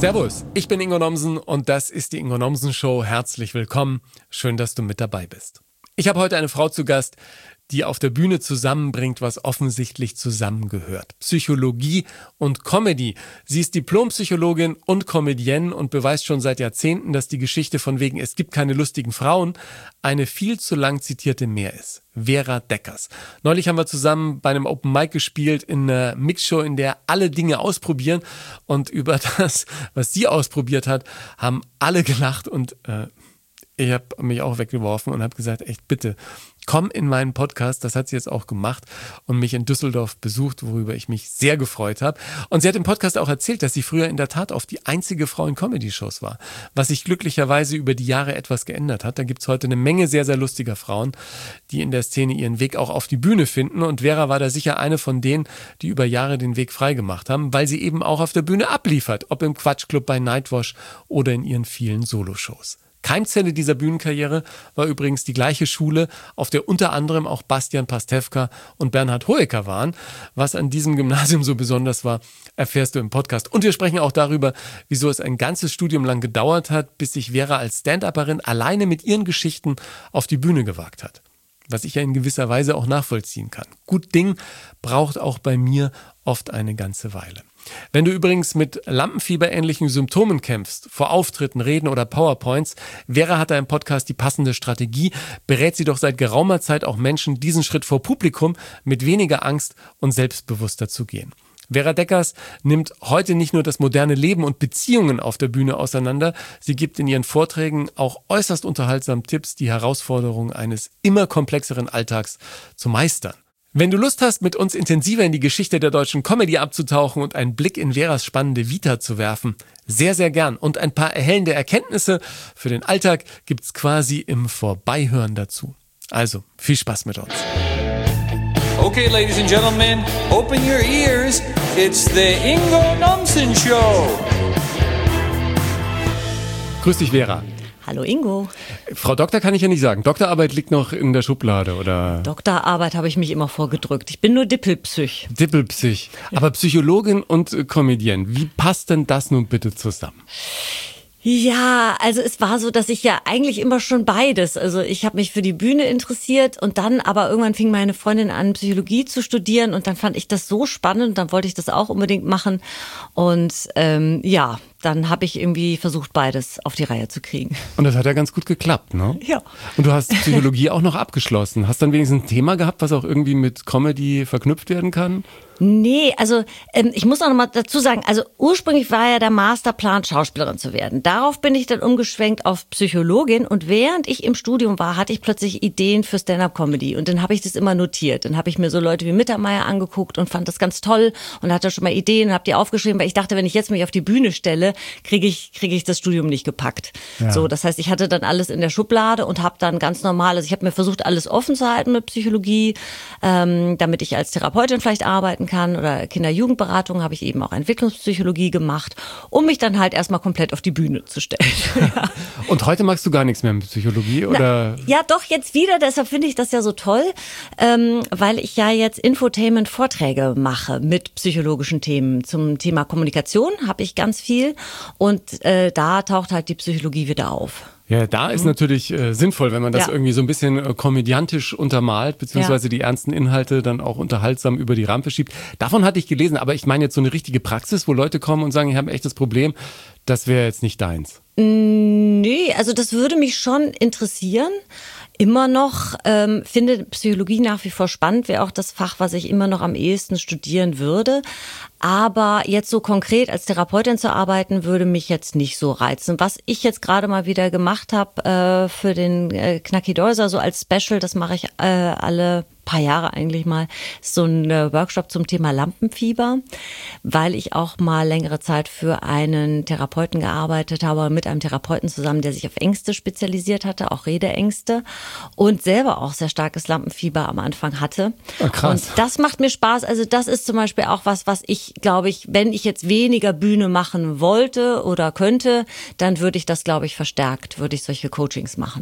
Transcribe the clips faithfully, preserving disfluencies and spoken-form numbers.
Servus, ich bin Ingo Nomsen und das ist die Ingo Nomsen Show. Herzlich willkommen, schön, dass du mit dabei bist. Ich habe heute eine Frau zu Gast, die auf der Bühne zusammenbringt, was offensichtlich zusammengehört. Psychologie und Comedy. Sie ist Diplompsychologin und Comedienne und beweist schon seit Jahrzehnten, dass die Geschichte von wegen "Es gibt keine lustigen Frauen" eine viel zu lang zitierte mehr ist. Vera Deckers. Neulich haben wir zusammen bei einem Open Mic gespielt in einer Mixshow, in der alle Dinge ausprobieren, und über das, was sie ausprobiert hat, haben alle gelacht und äh, ich habe mich auch weggeworfen und habe gesagt, echt bitte, komm in meinen Podcast. Das hat sie jetzt auch gemacht und mich in Düsseldorf besucht, worüber ich mich sehr gefreut habe. Und sie hat im Podcast auch erzählt, dass sie früher in der Tat oft die einzige Frau in Comedy-Shows war, was sich glücklicherweise über die Jahre etwas geändert hat. Da gibt es heute eine Menge sehr, sehr lustiger Frauen, die in der Szene ihren Weg auch auf die Bühne finden. Und Vera war da sicher eine von denen, die über Jahre den Weg freigemacht haben, weil sie eben auch auf der Bühne abliefert, ob im Quatschclub, bei Nightwash oder in ihren vielen Soloshows. Keimzelle dieser Bühnenkarriere war übrigens die gleiche Schule, auf der unter anderem auch Bastian Pastewka und Bernhard Hoeker waren. Was an diesem Gymnasium so besonders war, erfährst du im Podcast. Und wir sprechen auch darüber, wieso es ein ganzes Studium lang gedauert hat, bis sich Vera als Stand-Upperin alleine mit ihren Geschichten auf die Bühne gewagt hat. Was ich ja in gewisser Weise auch nachvollziehen kann. Gut Ding braucht auch bei mir oft eine ganze Weile. Wenn du übrigens mit Lampenfieber-ähnlichen Symptomen kämpfst, vor Auftritten, Reden oder PowerPoints, Vera hat da im Podcast die passende Strategie, berät sie doch seit geraumer Zeit auch Menschen, diesen Schritt vor Publikum mit weniger Angst und selbstbewusster zu gehen. Vera Deckers nimmt heute nicht nur das moderne Leben und Beziehungen auf der Bühne auseinander, sie gibt in ihren Vorträgen auch äußerst unterhaltsam Tipps, die Herausforderungen eines immer komplexeren Alltags zu meistern. Wenn du Lust hast, mit uns intensiver in die Geschichte der deutschen Comedy abzutauchen und einen Blick in Veras spannende Vita zu werfen, sehr, sehr gern. Und ein paar erhellende Erkenntnisse für den Alltag gibt's quasi im Vorbeihören dazu. Also, viel Spaß mit uns. Okay, ladies and gentlemen, open your ears. It's the Ingo Nomsen Show. Grüß dich, Vera. Hallo Ingo. Frau Doktor kann ich ja nicht sagen. Doktorarbeit liegt noch in der Schublade, oder? Doktorarbeit habe ich mich immer vorgedrückt. Ich bin nur Dippelpsych. Dippelpsych. Aber Psychologin und äh, Comedienne. Wie passt denn das nun bitte zusammen? Ja, also es war so, dass ich ja eigentlich immer schon beides. Also ich habe mich für die Bühne interessiert und dann aber irgendwann fing meine Freundin an, Psychologie zu studieren und dann fand ich das so spannend und dann wollte ich das auch unbedingt machen. Und ähm, ja, dann habe ich irgendwie versucht, beides auf die Reihe zu kriegen. Und das hat ja ganz gut geklappt, ne? Ja. Und du hast Psychologie auch noch abgeschlossen. Hast dann wenigstens ein Thema gehabt, was auch irgendwie mit Comedy verknüpft werden kann? Nee, also ähm, ich muss auch noch mal dazu sagen, also ursprünglich war ja der Masterplan, Schauspielerin zu werden. Darauf bin ich dann umgeschwenkt auf Psychologin und während ich im Studium war, hatte ich plötzlich Ideen für Stand-up-Comedy und dann habe ich das immer notiert. Dann habe ich mir so Leute wie Mittermeier angeguckt und fand das ganz toll und hatte schon mal Ideen und habe die aufgeschrieben, weil ich dachte, wenn ich jetzt mich auf die Bühne stelle, kriege ich kriege ich das Studium nicht gepackt. Ja. So, das heißt, ich hatte dann alles in der Schublade und habe dann ganz normal, also ich habe mir versucht, alles offen zu halten mit Psychologie, ähm, damit ich als Therapeutin vielleicht arbeiten kann oder Kinder-Jugendberatung habe ich eben auch Entwicklungspsychologie gemacht, um mich dann halt erstmal komplett auf die Bühne zu stellen. Ja. Und heute magst du gar nichts mehr mit Psychologie, oder? Na, ja, doch, jetzt wieder, deshalb finde ich das ja so toll, ähm, weil ich ja jetzt Infotainment-Vorträge mache mit psychologischen Themen. Zum Thema Kommunikation habe ich ganz viel und äh, da taucht halt die Psychologie wieder auf. Ja, da ist natürlich äh, sinnvoll, wenn man das ja. irgendwie so ein bisschen äh, komödiantisch untermalt, beziehungsweise ja. die ernsten Inhalte dann auch unterhaltsam über die Rampe schiebt. Davon hatte ich gelesen, aber ich meine jetzt so eine richtige Praxis, wo Leute kommen und sagen, ich habe ein echtes Problem, das wäre jetzt nicht deins. Nee, also das würde mich schon interessieren. Immer noch ähm, finde Psychologie nach wie vor spannend, wäre auch das Fach, was ich immer noch am ehesten studieren würde. Aber jetzt so konkret als Therapeutin zu arbeiten, würde mich jetzt nicht so reizen. Was ich jetzt gerade mal wieder gemacht habe äh, für den äh, Knacki Deuser, so als Special, das mache ich äh, alle paar Jahre eigentlich mal, ist so ein äh, Workshop zum Thema Lampenfieber, weil ich auch mal längere Zeit für einen Therapeuten gearbeitet habe, mit einem Therapeuten zusammen, der sich auf Ängste spezialisiert hatte, auch Redeängste und selber auch sehr starkes Lampenfieber am Anfang hatte. Oh, krass. Und das macht mir Spaß. Also das ist zum Beispiel auch was, was ich, glaube ich, wenn ich jetzt weniger Bühne machen wollte oder könnte, dann würde ich das, glaube ich, verstärkt, würde ich solche Coachings machen, ja.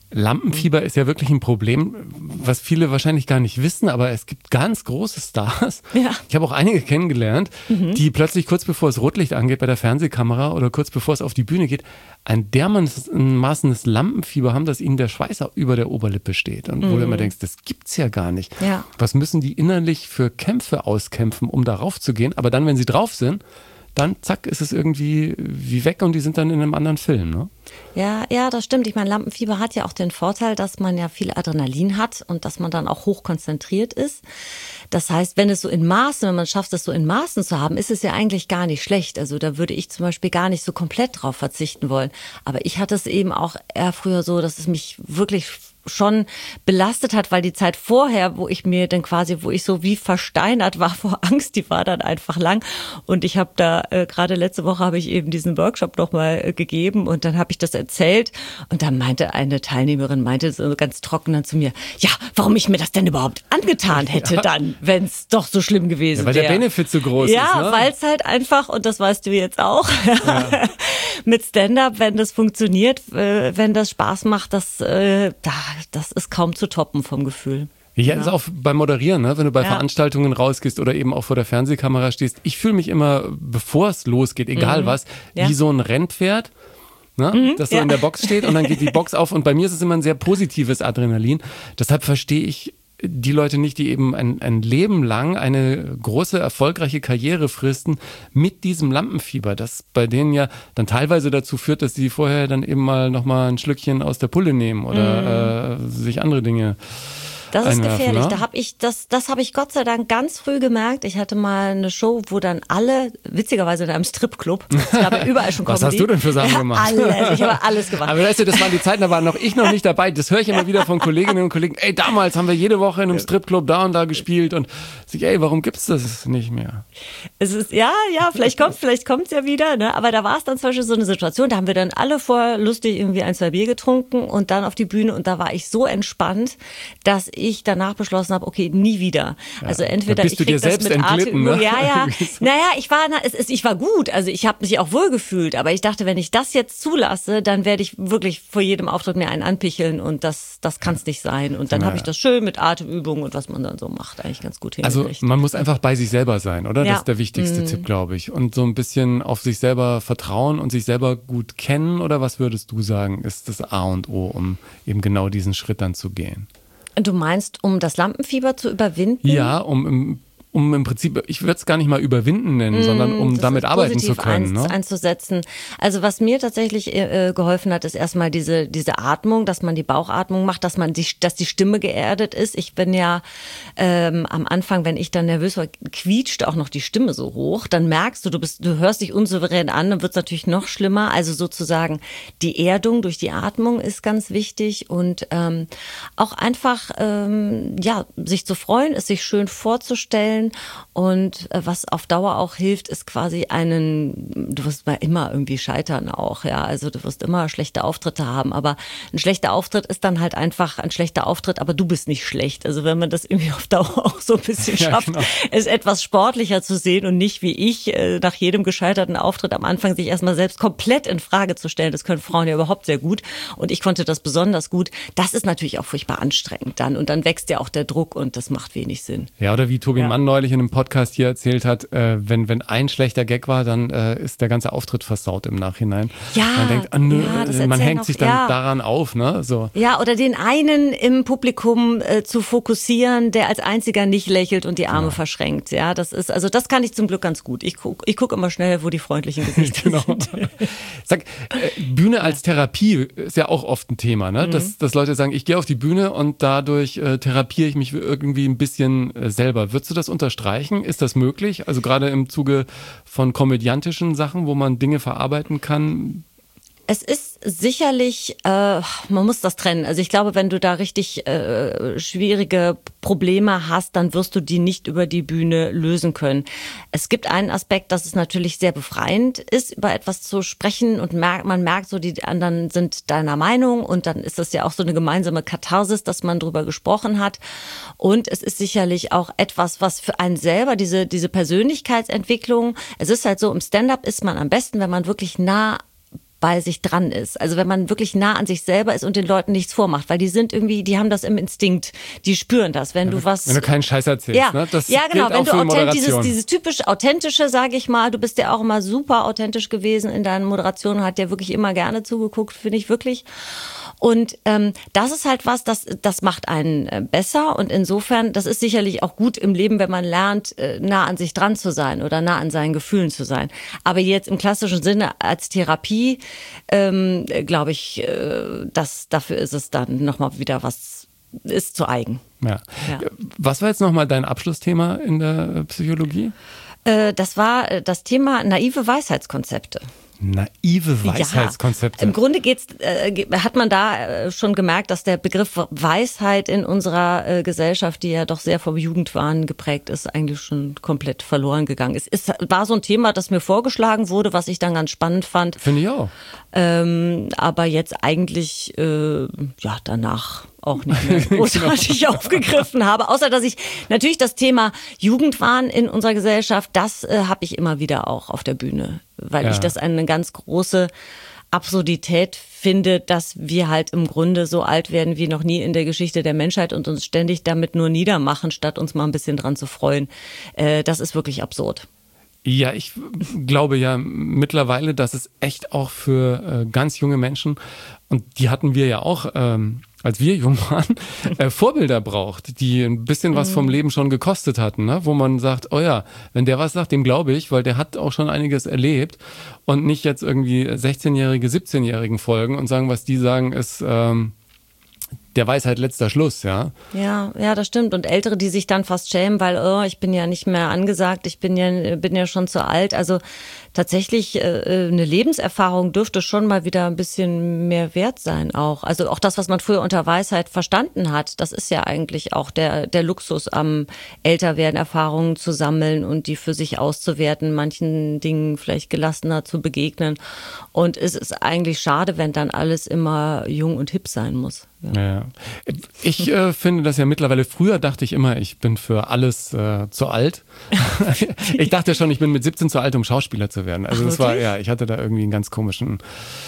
Lampenfieber ist ja wirklich ein Problem, was viele wahrscheinlich gar nicht wissen, aber es gibt ganz große Stars. Ja. Ich habe auch einige kennengelernt, mhm. die plötzlich kurz bevor es Rotlicht angeht bei der Fernsehkamera oder kurz bevor es auf die Bühne geht, ein dermaßenes Lampenfieber haben, dass ihnen der Schweiß über der Oberlippe steht. Und mhm. wo du immer denkst, das gibt's ja gar nicht. Ja. Was müssen die innerlich für Kämpfe auskämpfen, um darauf zu gehen? Aber dann, wenn sie drauf sind, dann zack, ist es irgendwie wie weg und die sind dann in einem anderen Film, ne? Ja, ja, das stimmt. Ich meine, Lampenfieber hat ja auch den Vorteil, dass man ja viel Adrenalin hat und dass man dann auch hoch konzentriert ist. Das heißt, wenn es so in Maßen, wenn man schafft, es so in Maßen zu haben, ist es ja eigentlich gar nicht schlecht. Also da würde ich zum Beispiel gar nicht so komplett drauf verzichten wollen. Aber ich hatte es eben auch eher früher so, dass es mich wirklich schon belastet hat, weil die Zeit vorher, wo ich mir dann quasi, wo ich so wie versteinert war vor Angst, die war dann einfach lang. Und ich habe da, äh, gerade letzte Woche habe ich eben diesen Workshop nochmal äh, gegeben und dann habe ich das erzählt und dann meinte eine Teilnehmerin, meinte so ganz trocken dann zu mir, ja, warum ich mir das denn überhaupt angetan hätte ja. dann, wenn es doch so schlimm gewesen wäre. Ja, weil der Benefit so groß ja, ist, ne? Ja, weil es halt einfach, und das weißt du jetzt auch, ja. mit Stand-up, wenn das funktioniert, äh, wenn das Spaß macht, das, äh, da das ist kaum zu toppen vom Gefühl. Ja, ja. Ist auch beim Moderieren, ne? Wenn du bei ja. Veranstaltungen rausgehst oder eben auch vor der Fernsehkamera stehst. Ich fühle mich immer, bevor es losgeht, egal mhm. was, ja. wie so ein Rennpferd, ne? mhm. das so ja. in der Box steht und dann geht die Box auf. Und bei mir ist es immer ein sehr positives Adrenalin. Deshalb verstehe ich die Leute nicht, die eben ein, ein Leben lang eine große, erfolgreiche Karriere fristen mit diesem Lampenfieber, das bei denen ja dann teilweise dazu führt, dass sie vorher dann eben mal nochmal ein Schlückchen aus der Pulle nehmen oder mhm. äh, sich andere Dinge Das ist einwerfen, gefährlich. Ne? Da habe ich das, das habe ich Gott sei Dank ganz früh gemerkt. Ich hatte mal eine Show, wo dann alle, witzigerweise in einem Stripclub, es gab ja überall schon Comedy. Was hast du denn für Sachen ja, gemacht? Alles, ich habe alles gemacht. Aber weißt du, das waren die Zeiten, da war noch ich noch nicht dabei. Das höre ich immer wieder von Kolleginnen und Kollegen. Ey, damals haben wir jede Woche in einem Stripclub da und da gespielt und ich, ey, warum gibt's das nicht mehr? Es ist, ja, ja, vielleicht kommt vielleicht kommt's ja wieder, ne? Aber da war es dann zum Beispiel so eine Situation, da haben wir dann alle vor lustig irgendwie ein, zwei Bier getrunken und dann auf die Bühne und da war ich so entspannt, dass ich danach beschlossen habe, okay, nie wieder. Ja, also entweder bist ich du krieg dir das selbst mit entglitten, Atem, ne? ja, ja. Naja, ich war, es ist, ich war gut, also ich habe mich auch wohl gefühlt, aber ich dachte, wenn ich das jetzt zulasse, dann werde ich wirklich vor jedem Auftritt mir einen anpicheln und das, das kann es nicht sein. Und dann ja. habe ich das schön mit Atemübungen und was man dann so macht, eigentlich ganz gut hingekriegt. Also man muss einfach bei sich selber sein, oder? Ja. Das ist der wichtigste mhm. Tipp, glaube ich. Und so ein bisschen auf sich selber vertrauen und sich selber gut kennen, oder was würdest du sagen, ist das A und O, um eben genau diesen Schritt dann zu gehen? Du meinst, um das Lampenfieber zu überwinden? Ja, um im, um im Prinzip, ich würde es gar nicht mal überwinden nennen, mm, sondern um damit arbeiten zu können. Ein, ne? einzusetzen. Also was mir tatsächlich äh, geholfen hat, ist erstmal diese, diese Atmung, dass man die Bauchatmung macht, dass man die, dass die Stimme geerdet ist. Ich bin ja ähm, am Anfang, wenn ich dann nervös war, quietscht auch noch die Stimme so hoch. Dann merkst du, du bist, du hörst dich unsouverän an, dann wird es natürlich noch schlimmer. Also sozusagen die Erdung durch die Atmung ist ganz wichtig und ähm, auch einfach ähm, ja sich zu freuen, es sich schön vorzustellen. Und was auf Dauer auch hilft, ist quasi einen, du wirst mal immer irgendwie scheitern auch, ja, also du wirst immer schlechte Auftritte haben, aber ein schlechter Auftritt ist dann halt einfach ein schlechter Auftritt, aber du bist nicht schlecht. Also wenn man das irgendwie auf Dauer auch so ein bisschen schafft, ja, genau. es etwas sportlicher zu sehen und nicht wie ich nach jedem gescheiterten Auftritt am Anfang sich erstmal selbst komplett in Frage zu stellen, das können Frauen ja überhaupt sehr gut und ich konnte das besonders gut. Das ist natürlich auch furchtbar anstrengend dann und dann wächst ja auch der Druck und das macht wenig Sinn. Ja, oder wie Tobi ja. Mann neulich in einem Podcast hier erzählt hat, äh, wenn, wenn ein schlechter Gag war, dann äh, ist der ganze Auftritt versaut im Nachhinein. Ja, man denkt, ah, nö, ja, man hängt auch, sich dann ja. daran auf, ne? So. Ja, oder den einen im Publikum äh, zu fokussieren, der als einziger nicht lächelt und die Arme ja. verschränkt. Ja, das ist, also das kann ich zum Glück ganz gut. Ich gucke ich guck immer schnell, wo die freundlichen Gesichter genau. sind. Sag, äh, Bühne als Therapie ist ja auch oft ein Thema, ne? Mhm. Dass, dass Leute sagen, ich gehe auf die Bühne und dadurch äh, therapiere ich mich irgendwie ein bisschen äh, selber. Würdest du das unterstreichen? Ist das möglich? Also gerade im Zuge von komödiantischen Sachen, wo man Dinge verarbeiten kann? Es ist sicherlich, äh, man muss das trennen. Also ich glaube, wenn du da richtig äh, schwierige Probleme hast, dann wirst du die nicht über die Bühne lösen können. Es gibt einen Aspekt, dass es natürlich sehr befreiend ist, über etwas zu sprechen und merkt, man merkt so, die anderen sind deiner Meinung und dann ist das ja auch so eine gemeinsame Katharsis, dass man drüber gesprochen hat. Und es ist sicherlich auch etwas, was für einen selber, diese, diese Persönlichkeitsentwicklung, es ist halt so, im Stand-up ist man am besten, wenn man wirklich nah bei sich dran ist. Also wenn man wirklich nah an sich selber ist und den Leuten nichts vormacht, weil die sind irgendwie, die haben das im Instinkt, die spüren das, wenn du was... Wenn du keinen Scheiß erzählst, ja, ne? Das ja, genau, gilt wenn auch du für authent, dieses, Moderation. dieses typisch Authentische, sage ich mal, du bist ja auch immer super authentisch gewesen in deinen Moderationen, hat dir wirklich immer gerne zugeguckt, finde ich wirklich. Und ähm, das ist halt was, das, das macht einen äh, besser und insofern, das ist sicherlich auch gut im Leben, wenn man lernt, äh, nah an sich dran zu sein oder nah an seinen Gefühlen zu sein. Aber jetzt im klassischen Sinne als Therapie, ähm, glaube ich, äh, dass dafür ist es dann nochmal wieder was, ist zu eigen. Ja. Ja. Was war jetzt nochmal dein Abschlussthema in der Psychologie? Äh, das war das Thema naive Weisheitskonzepte. Naive Weisheitskonzepte. Ja, im Grunde geht's, äh, hat man da äh, schon gemerkt, dass der Begriff Weisheit in unserer äh, Gesellschaft, die ja doch sehr vom Jugendwahn geprägt ist, eigentlich schon komplett verloren gegangen ist. Es war so ein Thema, das mir vorgeschlagen wurde, was ich dann ganz spannend fand. Finde ich auch. Ähm, aber jetzt eigentlich, äh, ja, danach auch nicht mehr großartig genau. aufgegriffen habe. Außer, dass ich natürlich das Thema Jugendwahn in unserer Gesellschaft, das äh, habe ich immer wieder auch auf der Bühne. Weil ja. ich das eine ganz große Absurdität finde, dass wir halt im Grunde so alt werden wie noch nie in der Geschichte der Menschheit und uns ständig damit nur niedermachen, statt uns mal ein bisschen dran zu freuen. Äh, das ist wirklich absurd. Ja, ich glaube ja mittlerweile, dass es echt auch für äh, ganz junge Menschen, und die hatten wir ja auch, ähm, als wir jung waren, äh, Vorbilder braucht, die ein bisschen was vom Leben schon gekostet hatten, ne? Wo man sagt, oh ja, wenn der was sagt, dem glaube ich, weil der hat auch schon einiges erlebt und nicht jetzt irgendwie sechzehnjährige, siebzehnjährigen folgen und sagen, was die sagen, ist... Ähm, der Weisheit letzter Schluss, ja. Ja, ja, das stimmt. Und Ältere, die sich dann fast schämen, weil, oh, ich bin ja nicht mehr angesagt, ich bin ja, bin ja schon zu alt. Also tatsächlich äh, eine Lebenserfahrung dürfte schon mal wieder ein bisschen mehr wert sein auch. Also auch das, was man früher unter Weisheit verstanden hat, das ist ja eigentlich auch der, der Luxus am Älterwerden, Erfahrungen zu sammeln und die für sich auszuwerten, manchen Dingen vielleicht gelassener zu begegnen. Und es ist eigentlich schade, wenn dann alles immer jung und hip sein muss. Ja. Ja. Ich äh, finde das ja mittlerweile, früher dachte ich immer, ich bin für alles äh, zu alt. Ich dachte schon, ich bin mit siebzehn zu alt, um Schauspieler zu werden. Also das war, ja, ich hatte da irgendwie einen ganz komischen,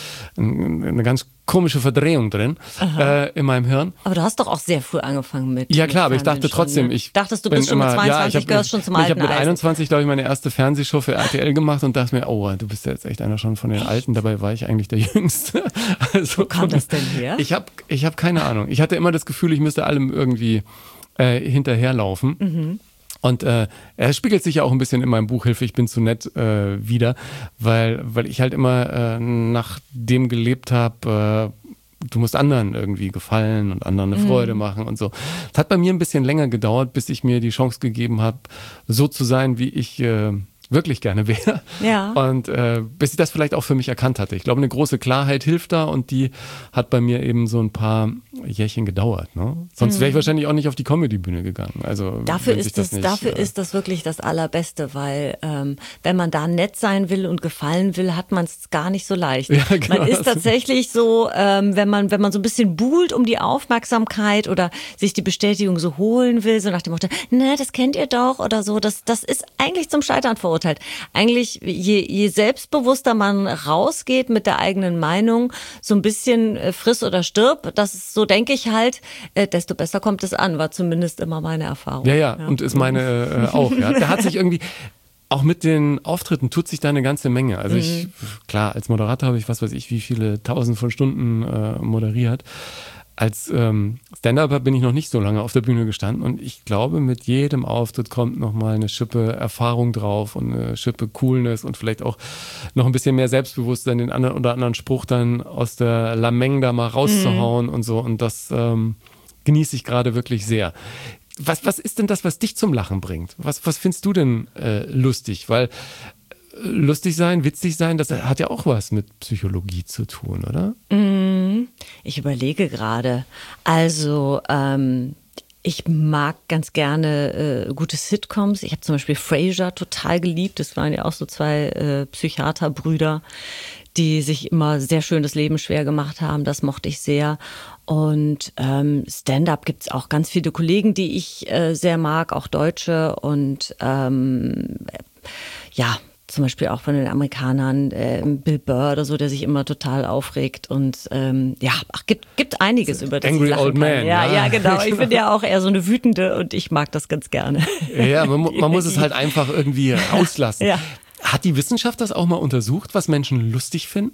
eine ganz komische Verdrehung drin äh, in meinem Hirn. Aber du hast doch auch sehr früh angefangen mit. Ja klar, aber ich dachte schon, trotzdem, ne? ich dachtest du bist schon immer, mit zweiundzwanzig, ja, ich hab, gehörst schon zum ich alten habe mit Eisen. einundzwanzig, glaube ich, meine erste Fernsehshow für R T L gemacht und dachte mir, oh, du bist jetzt echt einer schon von den Alten. Dabei war ich eigentlich der Jüngste. Also, wo kam das denn her? Ich habe ich hab keine Ahnung. Ich hatte immer das Gefühl, ich müsste allem irgendwie äh, hinterherlaufen. Mhm. Und äh, er spiegelt sich ja auch ein bisschen in meinem Buch Hilfe, ich bin zu nett äh, wieder, weil, weil ich halt immer äh, nach dem gelebt habe, äh, du musst anderen irgendwie gefallen und anderen eine Freude mhm. machen und so. Es hat bei mir ein bisschen länger gedauert, bis ich mir die Chance gegeben habe, so zu sein, wie ich äh, wirklich gerne wäre. Ja. Und äh, bis ich das vielleicht auch für mich erkannt hatte. Ich glaube, eine große Klarheit hilft da und die hat bei mir eben so ein paar Jährchen gedauert. Ne? Sonst wäre ich wahrscheinlich auch nicht auf die Comedy-Bühne gegangen. Also dafür wenn sich ist das das, nicht, dafür äh, ist das wirklich das Allerbeste, weil ähm, wenn man da nett sein will und gefallen will, hat man es gar nicht so leicht. Ja, genau. Man ist tatsächlich so, ähm, wenn man wenn man so ein bisschen buhlt um die Aufmerksamkeit oder sich die Bestätigung so holen will, so nach dem Motto, ne, das kennt ihr doch oder so, das das ist eigentlich zum Scheitern verurteilt. Eigentlich, je, je selbstbewusster man rausgeht mit der eigenen Meinung, so ein bisschen äh, friss oder stirb, das ist, so denke ich halt, äh, desto besser kommt es an, war zumindest immer meine Erfahrung. Ja, ja, und ist meine äh, auch. Ja. Da hat sich irgendwie, auch mit den Auftritten tut sich da eine ganze Menge. Also ich, klar, als Moderator habe ich, was weiß ich, wie viele tausend von Stunden äh, moderiert. Als ähm, Stand-Upper bin ich noch nicht so lange auf der Bühne gestanden und ich glaube, mit jedem Auftritt kommt nochmal eine Schippe Erfahrung drauf und eine Schippe Coolness und vielleicht auch noch ein bisschen mehr Selbstbewusstsein, den anderen oder anderen Spruch dann aus der Lameng da mal rauszuhauen mhm. und so. Und das ähm, genieße ich gerade wirklich sehr. Was, was ist denn das, was dich zum Lachen bringt? Was, was findest du denn äh, lustig? Weil lustig sein, witzig sein, das hat ja auch was mit Psychologie zu tun, oder? Ich überlege gerade. Also, ähm, ich mag ganz gerne äh, gute Sitcoms. Ich habe zum Beispiel Frasier total geliebt. Das waren ja auch so zwei äh, Psychiaterbrüder, die sich immer sehr schön das Leben schwer gemacht haben. Das mochte ich sehr. Und ähm, Stand-up gibt es auch ganz viele Kollegen, die ich äh, sehr mag, auch Deutsche. Und ähm, ja, zum Beispiel auch von den Amerikanern, äh, Bill Burr oder so, der sich immer total aufregt und ähm, ja, ach, gibt, gibt einiges, über das Angry ich lachen Old kann. Man. Ja, ja, ja, genau. Ich bin ja auch eher so eine wütende und ich mag das ganz gerne. Ja, man, man muss es halt einfach irgendwie rauslassen. Ja. Hat die Wissenschaft das auch mal untersucht, was Menschen lustig finden?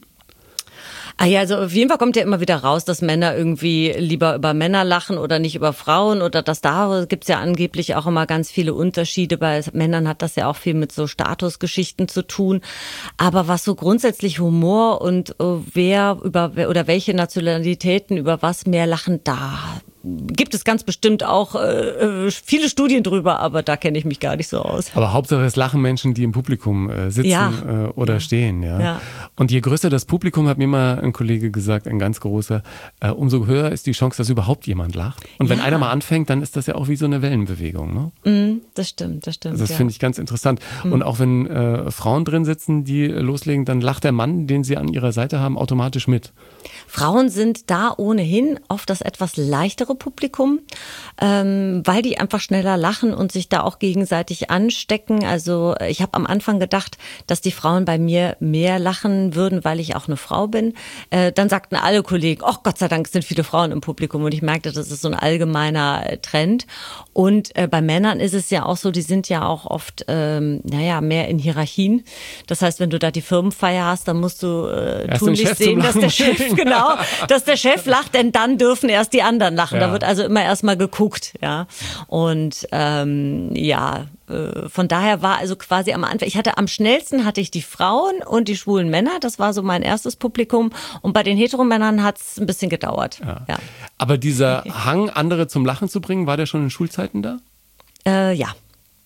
Ah ja, also auf jeden Fall kommt ja immer wieder raus, dass Männer irgendwie lieber über Männer lachen oder nicht über Frauen oder dass da gibt's ja angeblich auch immer ganz viele Unterschiede. Bei Männern hat das ja auch viel mit so Statusgeschichten zu tun. Aber was so grundsätzlich Humor und äh, wer über oder welche Nationalitäten über was mehr lachen, da gibt es ganz bestimmt auch äh, viele Studien drüber, aber da kenne ich mich gar nicht so aus. Aber Hauptsache es lachen Menschen, die im Publikum äh, sitzen Ja. äh, oder stehen. Ja? Ja. Und je größer das Publikum, hat mir mal ein Kollege gesagt, ein ganz großer, äh, umso höher ist die Chance, dass überhaupt jemand lacht. Und wenn Ja. einer mal anfängt, dann ist das ja auch wie so eine Wellenbewegung. Ne? Mm, das stimmt, das stimmt. Also das ja. finde ich ganz interessant. Und auch wenn äh, Frauen drin sitzen, die loslegen, dann lacht der Mann, den sie an ihrer Seite haben, automatisch mit. Frauen sind da ohnehin oft das etwas leichtere Publikum, ähm, weil die einfach schneller lachen und sich da auch gegenseitig anstecken. Also ich habe am Anfang gedacht, dass die Frauen bei mir mehr lachen würden, weil ich auch eine Frau bin. Äh, dann sagten alle Kollegen, ach Gott sei Dank sind viele Frauen im Publikum und ich merkte, das ist so ein allgemeiner äh, Trend. Und äh, bei Männern ist es ja auch so, die sind ja auch oft, ähm, naja, mehr in Hierarchien. Das heißt, wenn du da die Firmenfeier hast, dann musst du äh, Erst den tunlichst Chef zum sehen, dass Lachen der Chef, bringen. genau, dass der Chef lacht, denn dann dürfen erst die anderen lachen. Ja. Da wird also immer erstmal geguckt, ja. Und ähm, ja, äh, von daher war also quasi am Anfang, ich hatte am schnellsten hatte ich die Frauen und die schwulen Männer, das war so mein erstes Publikum. Und bei den Heteromännern hat es ein bisschen gedauert. Ja. Ja. Aber dieser Hang, andere zum Lachen zu bringen, war der schon in Schulzeiten da? Äh, ja.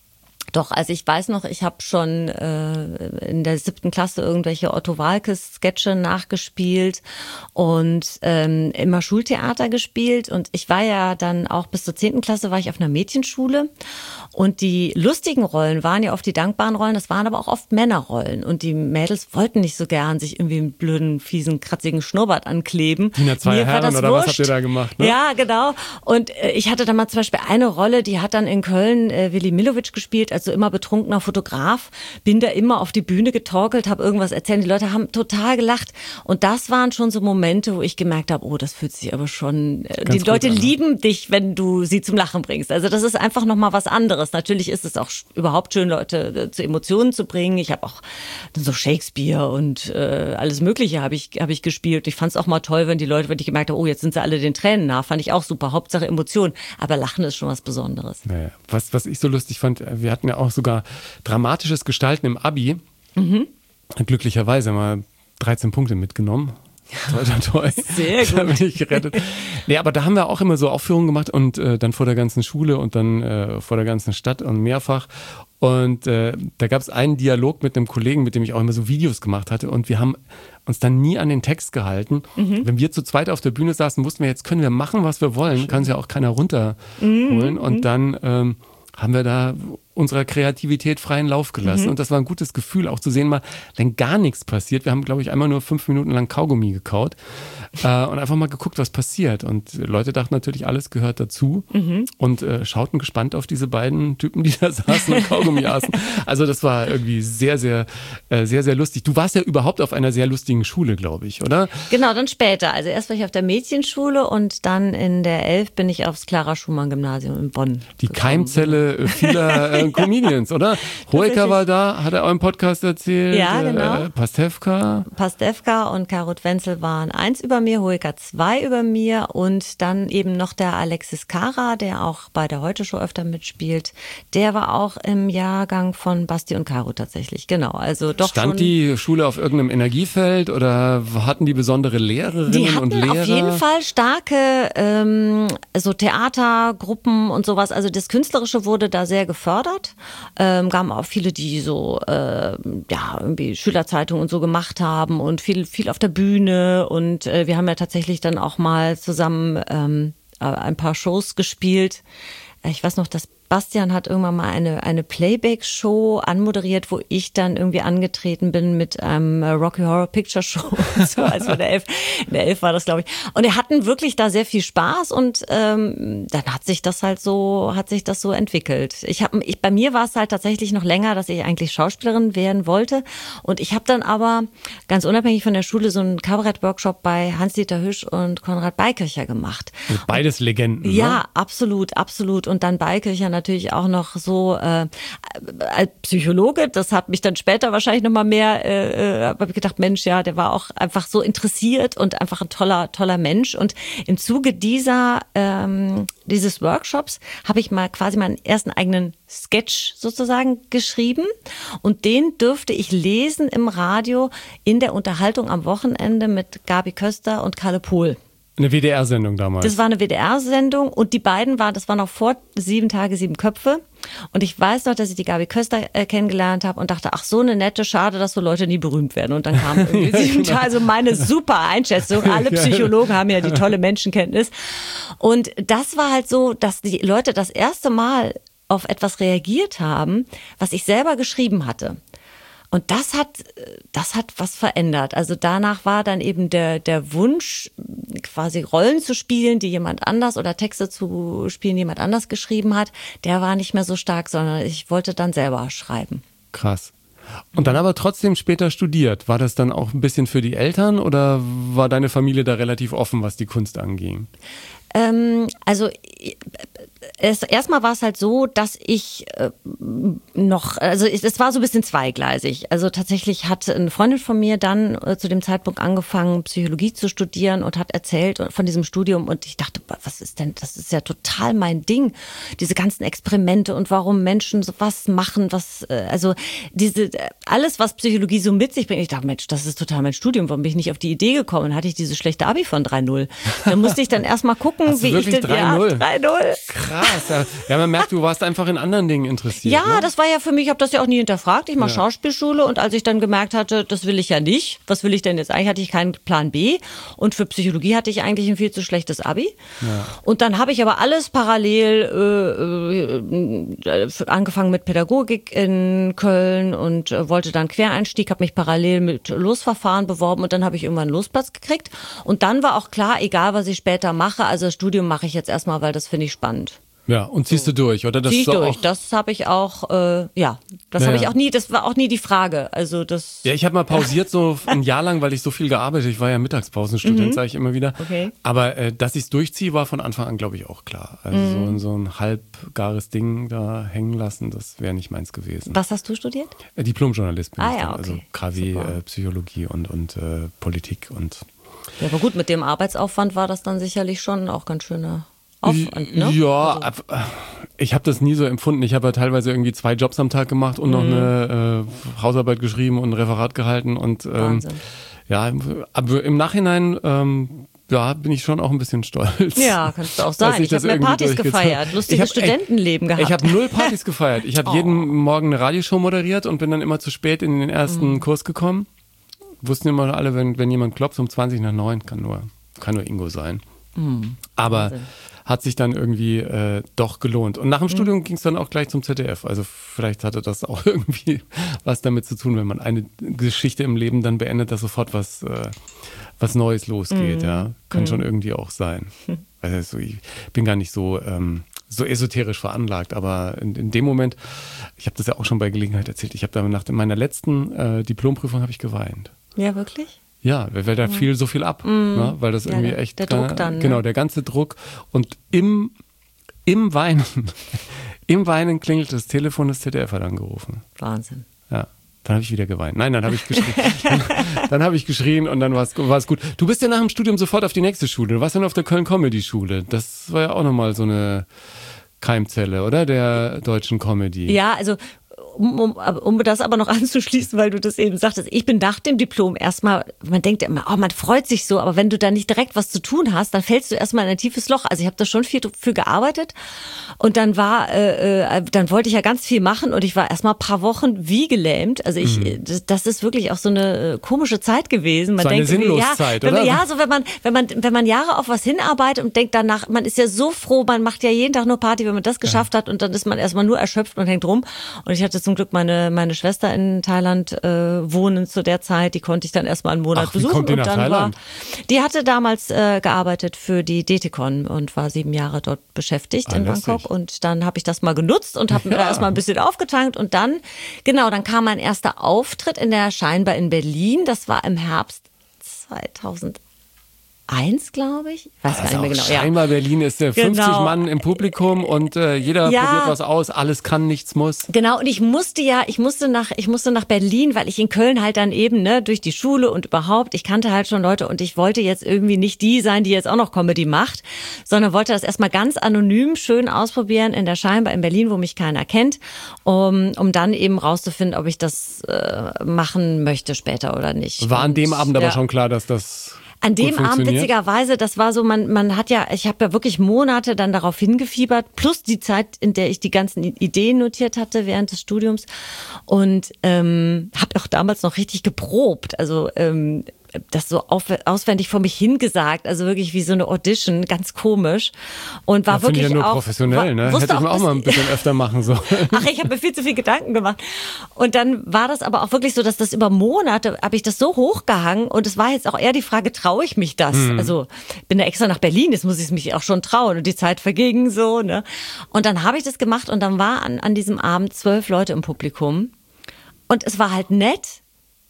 Doch, also ich weiß noch, ich habe schon äh, in der siebten Klasse irgendwelche Otto Waalkes-Sketche nachgespielt und ähm, immer Schultheater gespielt. Und ich war ja dann auch bis zur zehnten Klasse war ich auf einer Mädchenschule. Und die lustigen Rollen waren ja oft die dankbaren Rollen, das waren aber auch oft Männerrollen. Und die Mädels wollten nicht so gern sich irgendwie einen blöden, fiesen, kratzigen Schnurrbart ankleben. Tina zwei Mir war Herren das oder was wurscht. habt ihr da gemacht? Ne? Ja, genau. Und äh, ich hatte da mal zum Beispiel eine Rolle, die hat dann in Köln äh, Willi Millowitsch gespielt, also immer betrunkener Fotograf. Bin da immer auf die Bühne getorkelt, habe irgendwas erzählt. Die Leute haben total gelacht. Und das waren schon so Momente, wo ich gemerkt habe, oh, das fühlt sich aber schon, äh, die gut Leute an, ne? lieben dich, wenn du sie zum Lachen bringst. Also das ist einfach nochmal was anderes. Natürlich ist es auch sch- überhaupt schön, Leute äh, zu Emotionen zu bringen. Ich habe auch so Shakespeare und äh, alles Mögliche habe ich, hab ich gespielt. Ich fand es auch mal toll, wenn die Leute, wenn ich gemerkt habe, oh, jetzt sind sie alle den Tränen nah. Fand ich auch super. Hauptsache Emotionen. Aber Lachen ist schon was Besonderes. Naja, was, was ich so lustig fand, wir hatten ja auch sogar dramatisches Gestalten im Abi. Mhm. Glücklicherweise mal dreizehn Punkte mitgenommen. Toi, toi, toi. Sehr gut. Da bin ich gerettet. Nee, aber da haben wir auch immer so Aufführungen gemacht und äh, dann vor der ganzen Schule und dann äh, vor der ganzen Stadt und mehrfach. Und äh, da gab es einen Dialog mit einem Kollegen, mit dem ich auch immer so Videos gemacht hatte. Und wir haben uns dann nie an den Text gehalten. Mhm. Wenn wir zu zweit auf der Bühne saßen, wussten wir, jetzt können wir machen, was wir wollen. Kann es ja auch keiner runterholen. Mhm. Und dann ähm, haben wir da unserer Kreativität freien Lauf gelassen. Mhm. Und das war ein gutes Gefühl, auch zu sehen mal, wenn gar nichts passiert. Wir haben, glaube ich, einmal nur fünf Minuten lang Kaugummi gekaut äh, und einfach mal geguckt, was passiert. Und Leute dachten natürlich, alles gehört dazu mhm. und äh, schauten gespannt auf diese beiden Typen, die da saßen und Kaugummi aßen. Also das war irgendwie sehr, sehr, äh, sehr, sehr lustig. Du warst ja überhaupt auf einer sehr lustigen Schule, glaube ich, oder? Genau, dann später. Also erst war ich auf der Mädchenschule und dann in der elf bin ich aufs Clara-Schumann-Gymnasium in Bonn Die gekommen. Keimzelle vieler äh, Comedians, oder? Hoeker war da, hat er auch im Podcast erzählt. Ja, genau. Äh, Pastewka. Pastewka und Karut Wenzel waren eins über mir, Hoeker zwei über mir und dann eben noch der Alexis Kara, der auch bei der Heute-Show öfter mitspielt. Der war auch im Jahrgang von Basti und Karut tatsächlich, genau. Also doch Stand schon die Schule auf irgendeinem Energiefeld oder hatten die besondere Lehrerinnen Die hatten und Lehrer? auf jeden Fall starke ähm, so Theatergruppen und sowas. Also das Künstlerische wurde da sehr gefördert. Ähm, gaben auch viele, die so äh, ja irgendwie Schülerzeitungen und so gemacht haben und viel viel auf der Bühne und äh, wir haben ja tatsächlich dann auch mal zusammen ähm, ein paar Shows gespielt. Ich weiß noch, dass Bastian hat irgendwann mal eine, eine Playback-Show anmoderiert, wo ich dann irgendwie angetreten bin mit einem Rocky Horror Picture Show. So, also in der elf, in der elf war das, glaube ich. Und wir hatten wirklich da sehr viel Spaß und ähm, dann hat sich das halt so, hat sich das so entwickelt. Ich hab, ich, bei mir war es halt tatsächlich noch länger, dass ich eigentlich Schauspielerin werden wollte. Und ich habe dann aber ganz unabhängig von der Schule so einen Kabarett-Workshop bei Hans-Dieter Hüsch und Konrad Beikircher gemacht. Also beides Legenden. Ja, ne? absolut, absolut. Und dann Beikircher natürlich auch noch so äh, als Psychologe. Das hat mich dann später wahrscheinlich nochmal mehr, äh, habe ich gedacht, Mensch, ja, der war auch einfach so interessiert und einfach ein toller, toller Mensch. Und im Zuge dieser ähm, dieses Workshops habe ich mal quasi meinen ersten eigenen Sketch sozusagen geschrieben und den dürfte ich lesen im Radio in der Unterhaltung am Wochenende mit Gabi Köster und Kalle Pohl. Eine W D R-Sendung damals. Das war eine W D R-Sendung und die beiden waren, das war noch vor sieben Tage, sieben Köpfe. Und ich weiß noch, dass ich die Gabi Köster äh, kennengelernt habe und dachte, ach so eine nette, schade, dass so Leute nie berühmt werden. Und dann kam irgendwie ja, sieben genau. Tage, also meine super Einschätzung. Alle Psychologen haben ja die tolle Menschenkenntnis. Und das war halt so, dass die Leute das erste Mal auf etwas reagiert haben, was ich selber geschrieben hatte. Und das hat, das hat was verändert. Also danach war dann eben der, der Wunsch, quasi Rollen zu spielen, die jemand anders oder Texte zu spielen, die jemand anders geschrieben hat, der war nicht mehr so stark, sondern ich wollte dann selber schreiben. Krass. Und dann aber trotzdem später studiert. War das dann auch ein bisschen für die Eltern oder war deine Familie da relativ offen, was die Kunst anging? Ähm, also es, erstmal war es halt so, dass ich äh, noch, also es, es war so ein bisschen zweigleisig. Also tatsächlich hat eine Freundin von mir dann äh, zu dem Zeitpunkt angefangen, Psychologie zu studieren und hat erzählt von diesem Studium und ich dachte, was ist denn, das ist ja total mein Ding, diese ganzen Experimente und warum Menschen sowas machen, was, äh, also diese, alles, was Psychologie so mit sich bringt. Ich dachte, Mensch, das ist total mein Studium, warum bin ich nicht auf die Idee gekommen? Hatte ich diese schlechte Abi von drei null. Da musste ich dann erstmal gucken, Hast du wie ich wirklich denn, drei null? Ja, drei null. Krass. Ja. ja, man merkt, du warst einfach in anderen Dingen interessiert. Ja, ne? das war ja für mich, ich habe das ja auch nie hinterfragt. Ich mache Ja. Schauspielschule und als ich dann gemerkt hatte, das will ich ja nicht, was will ich denn jetzt eigentlich, hatte ich keinen Plan B und für Psychologie hatte ich eigentlich ein viel zu schlechtes Abi. Ja. Und dann habe ich aber alles parallel äh, äh, angefangen mit Pädagogik in Köln und äh, wollte dann Quereinstieg, habe mich parallel mit Losverfahren beworben und dann habe ich irgendwann einen Losplatz gekriegt und dann war auch klar, egal was ich später mache, also das Studium mache ich jetzt erstmal, weil das finde ich spannend. Ja, und ziehst du durch, oder? Das Zieh ich ist durch. Auch Das habe ich auch, äh, ja, das Ja, habe ja. ich auch nie, das war auch nie die Frage. Also das. Ja, ich habe mal pausiert so ein Jahr lang, weil ich so viel gearbeitet habe. Ich war ja Mittagspausenstudent, Mhm. sage ich immer wieder. Okay. Aber äh, dass ich es durchziehe, war von Anfang an, glaube ich, auch klar. Also Mhm. so, so ein halbgares Ding da hängen lassen, das wäre nicht meins gewesen. Was hast du studiert? Äh, Diplomjournalist bin Ah, ich ja, dann. okay. Also K W, Super. äh, Psychologie und, und äh, Politik und Ja, aber gut, mit dem Arbeitsaufwand war das dann sicherlich schon auch ganz schöner Aufwand, ne? Ja, Also, ab- ich habe das nie so empfunden. Ich habe ja teilweise irgendwie zwei Jobs am Tag gemacht und noch eine äh, Hausarbeit geschrieben und ein Referat gehalten. Und ähm, Wahnsinn. ja, aber im Nachhinein ähm, ja, bin ich schon auch ein bisschen stolz. Ja, kannst du auch dass sein. Ich das habe mir irgendwie Partys durchgezogen- gefeiert, lustiges Ich hab- Studentenleben gehabt. Ich habe null Partys gefeiert. Ich habe Oh. jeden Morgen eine Radioshow moderiert und bin dann immer zu spät in den ersten Mhm. Kurs gekommen. Wussten immer alle, wenn, wenn jemand klopft um zwanzig nach neun, kann nur, kann nur Ingo sein. Aber Wahnsinn. hat sich dann irgendwie äh, doch gelohnt. Und nach dem Studium ging es dann auch gleich zum Z D F. Also vielleicht hatte das auch irgendwie was damit zu tun, wenn man eine Geschichte im Leben dann beendet, dass sofort was, äh, was Neues losgeht. Ja, kann schon irgendwie auch sein. Also ich bin gar nicht so ähm, so esoterisch veranlagt, aber in, in dem Moment, ich habe das ja auch schon bei Gelegenheit erzählt, ich habe da nach meiner letzten äh, Diplomprüfung habe ich geweint. Ja, wirklich? Ja, weil da fiel so viel ab, ne? Weil das Ja, irgendwie der- echt der Druck dann, ne? genau, der ganze Druck und im im Weinen im Weinen klingelt das Telefon, das Z D F hat angerufen. Wahnsinn. Ja, dann habe ich wieder geweint. Nein, dann habe ich geschrien. dann dann habe ich geschrien und dann war es gut. Du bist ja nach dem Studium sofort auf die nächste Schule. Du warst dann auf der Köln Comedy Schule. Das war ja auch nochmal so eine Keimzelle, oder? Der deutschen Comedy. Ja, also um, um, um das aber noch anzuschließen, weil du das eben sagtest, ich bin nach dem Diplom erstmal, man denkt ja immer, oh, man freut sich so, aber wenn du da nicht direkt was zu tun hast, dann fällst du erstmal in ein tiefes Loch. Also ich habe da schon viel für gearbeitet und dann war, äh, äh, dann wollte ich ja ganz viel machen und ich war erstmal ein paar Wochen wie gelähmt. Also ich, mhm. das, das ist wirklich auch so eine komische Zeit gewesen. Man so denkt, eine Sinnloszeit, ja, oder? Man, ja, so wenn man, wenn man, wenn man Jahre auf was hinarbeitet und denkt danach, man ist ja so froh, man macht ja jeden Tag nur Party, wenn man das geschafft ja. hat und dann ist man erstmal nur erschöpft und hängt rum. Und ich hatte zum Glück meine, meine Schwester in Thailand äh, wohnen zu der Zeit, die konnte ich dann erstmal einen Monat Ach, wie besuchen. kommt die und nach dann Thailand? war, die hatte damals äh, gearbeitet für die D T C O N und war sieben Jahre dort beschäftigt ah, in Bangkok und dann habe ich das mal genutzt und habe mir ja. da erstmal ein bisschen aufgetankt und dann, genau, dann kam mein erster Auftritt in der Scheinbar in Berlin, das war im Herbst zweitausendeins, glaube ich. Ich weiß also gar nicht mehr genau. Scheinbar ja. Berlin ist äh, fünfzig genau. Mann im Publikum und äh, jeder ja. probiert was aus, alles kann, nichts muss. Genau, und ich musste ja, ich musste nach, ich musste nach Berlin, weil ich in Köln halt dann eben, ne, durch die Schule und überhaupt, ich kannte halt schon Leute und ich wollte jetzt irgendwie nicht die sein, die jetzt auch noch Comedy macht, sondern wollte das erstmal ganz anonym schön ausprobieren in der Scheinbar in Berlin, wo mich keiner kennt, um, um dann eben rauszufinden, ob ich das äh, machen möchte später oder nicht. War an und, dem Abend ja. aber schon klar, dass das An dem Abend, witzigerweise, das war so, man, man hat ja, ich habe ja wirklich Monate dann darauf hingefiebert, plus die Zeit, in der ich die ganzen Ideen notiert hatte während des Studiums und ähm, habe auch damals noch richtig geprobt, also ähm, das so auf, auswendig vor mich hingesagt, also wirklich wie so eine Audition, ganz komisch und war ja, wirklich ich ja nur auch professionell, ne? Hätte ich mir auch mal ein bisschen öfter machen sollen. Ach, ich habe mir viel zu viel Gedanken gemacht. Und dann war das aber auch wirklich so, dass das über Monate, habe ich das so hochgehangen und es war jetzt auch eher die Frage, traue ich mich das? Mhm. Also bin da extra nach Berlin, jetzt muss ich es mich auch schon trauen und die Zeit verging so, ne? Und dann habe ich das gemacht und dann war an, an diesem Abend zwölf Leute im Publikum und es war halt nett.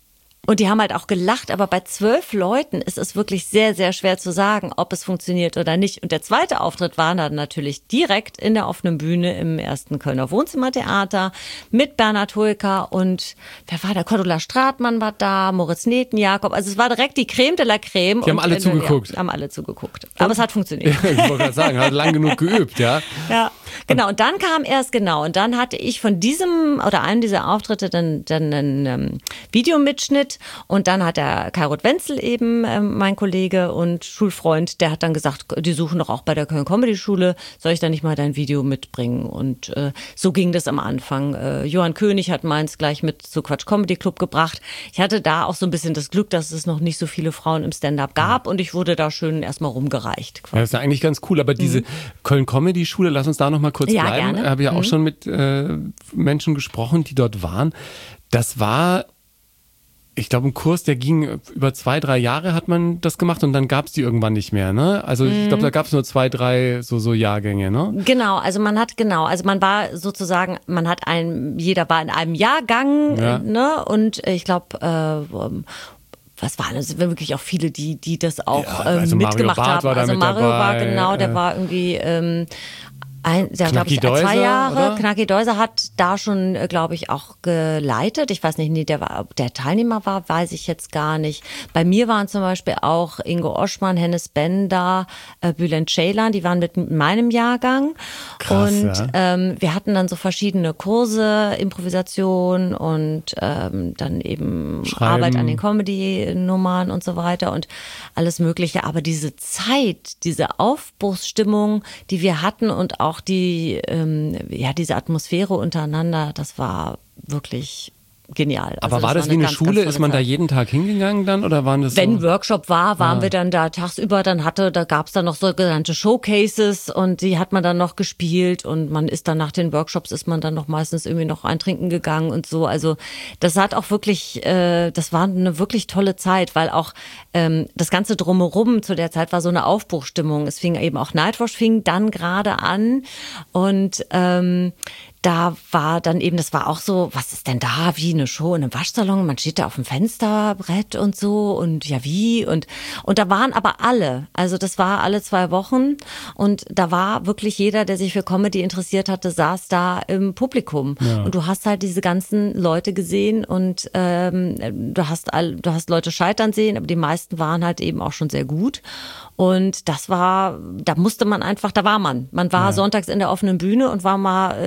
Und die haben halt auch gelacht, aber bei zwölf Leuten ist es wirklich sehr, sehr schwer zu sagen, ob es funktioniert oder nicht. Und der zweite Auftritt war dann natürlich direkt in der offenen Bühne im ersten Kölner Wohnzimmertheater mit Bernhard Hoeker und wer war da? Cordula Stratmann war da, Moritz Neten-Jakob. Also es war direkt die Creme de la Creme. Die haben und, alle äh, zugeguckt. Ja, haben alle zugeguckt. Aber und? Es hat funktioniert. Ja, ich wollte gerade sagen, hat lang genug geübt, ja. Ja, genau. Und dann kam erst, genau, und dann hatte ich von diesem oder einem dieser Auftritte dann, dann einen ähm, Videomitschnitt. Und dann hat der Kai-Ruth Wenzel eben, äh, mein Kollege und Schulfreund, der hat dann gesagt, die suchen doch auch bei der Köln Comedy Schule, soll ich da nicht mal dein Video mitbringen? Und äh, so ging das am Anfang. Äh, Johann König hat meins gleich mit zu Quatsch Comedy Club gebracht. Ich hatte da auch so ein bisschen das Glück, dass es noch nicht so viele Frauen im Stand-up gab und ich wurde da schön erstmal rumgereicht. Ja, das ist ja eigentlich ganz cool, aber diese mhm. Köln Comedy Schule, lass uns da noch mal kurz ja, bleiben. Gerne. Ich habe ja auch mhm. schon mit äh, Menschen gesprochen, die dort waren. Das war, ich glaube, ein Kurs, der ging über zwei, drei Jahre hat man das gemacht und dann gab es die irgendwann nicht mehr, ne? Also ich glaube, da gab es nur zwei, drei so, so Jahrgänge, ne? Genau, also man hat, genau, also man war sozusagen, man hat ein, jeder war in einem Jahrgang, ja. ne? Und ich glaube, äh, was waren es? Wirklich auch viele, die, die das auch ja, also ähm, mitgemacht Mario Barth haben. War also Mario dabei, war genau, der äh, war irgendwie ähm, ein, der glaube ich Deuser, zwei Jahre. oder? Knacki Deuser hat da schon, glaube ich, auch geleitet. Ich weiß nicht, nee, der war, ob der Teilnehmer war, weiß ich jetzt gar nicht. Bei mir waren zum Beispiel auch Ingo Oschmann, Hennes Bender, äh, Bülent Ceylan, die waren mit meinem Jahrgang. Krass, und ja. ähm, wir hatten dann so verschiedene Kurse, Improvisation und ähm, dann eben Schreiben. Arbeit an den Comedy-Nummern und so weiter und alles Mögliche. Aber diese Zeit, diese Aufbruchsstimmung, die wir hatten und auch Auch die, ähm, ja, diese Atmosphäre untereinander, das war wirklich genial. Aber also war das, das war wie eine ganz, Schule? ganz Ist man Zeit. da jeden Tag hingegangen dann oder waren das Wenn so? Workshop war, waren ah. wir dann da tagsüber, dann hatte, da gab's dann noch sogenannte Showcases und die hat man dann noch gespielt und man ist dann nach den Workshops ist man dann noch meistens irgendwie noch eintrinken gegangen und so. Also das hat auch wirklich, äh, das war eine wirklich tolle Zeit, weil auch ähm, das ganze Drumherum zu der Zeit war so eine Aufbruchstimmung. Es fing eben auch Nightwash fing dann gerade an und ähm, da war dann eben, das war auch so, was ist denn da, wie eine Show in einem Waschsalon, man steht da auf dem Fensterbrett und so und ja wie und und da waren aber alle, also das war alle zwei Wochen und da war wirklich jeder, der sich für Comedy interessiert hatte, saß da im Publikum ja. und du hast halt diese ganzen Leute gesehen und ähm, du hast all, du hast Leute scheitern sehen, aber die meisten waren halt eben auch schon sehr gut. Und das war, da musste man einfach, da war man. Man war ja. sonntags in der offenen Bühne und war mal äh,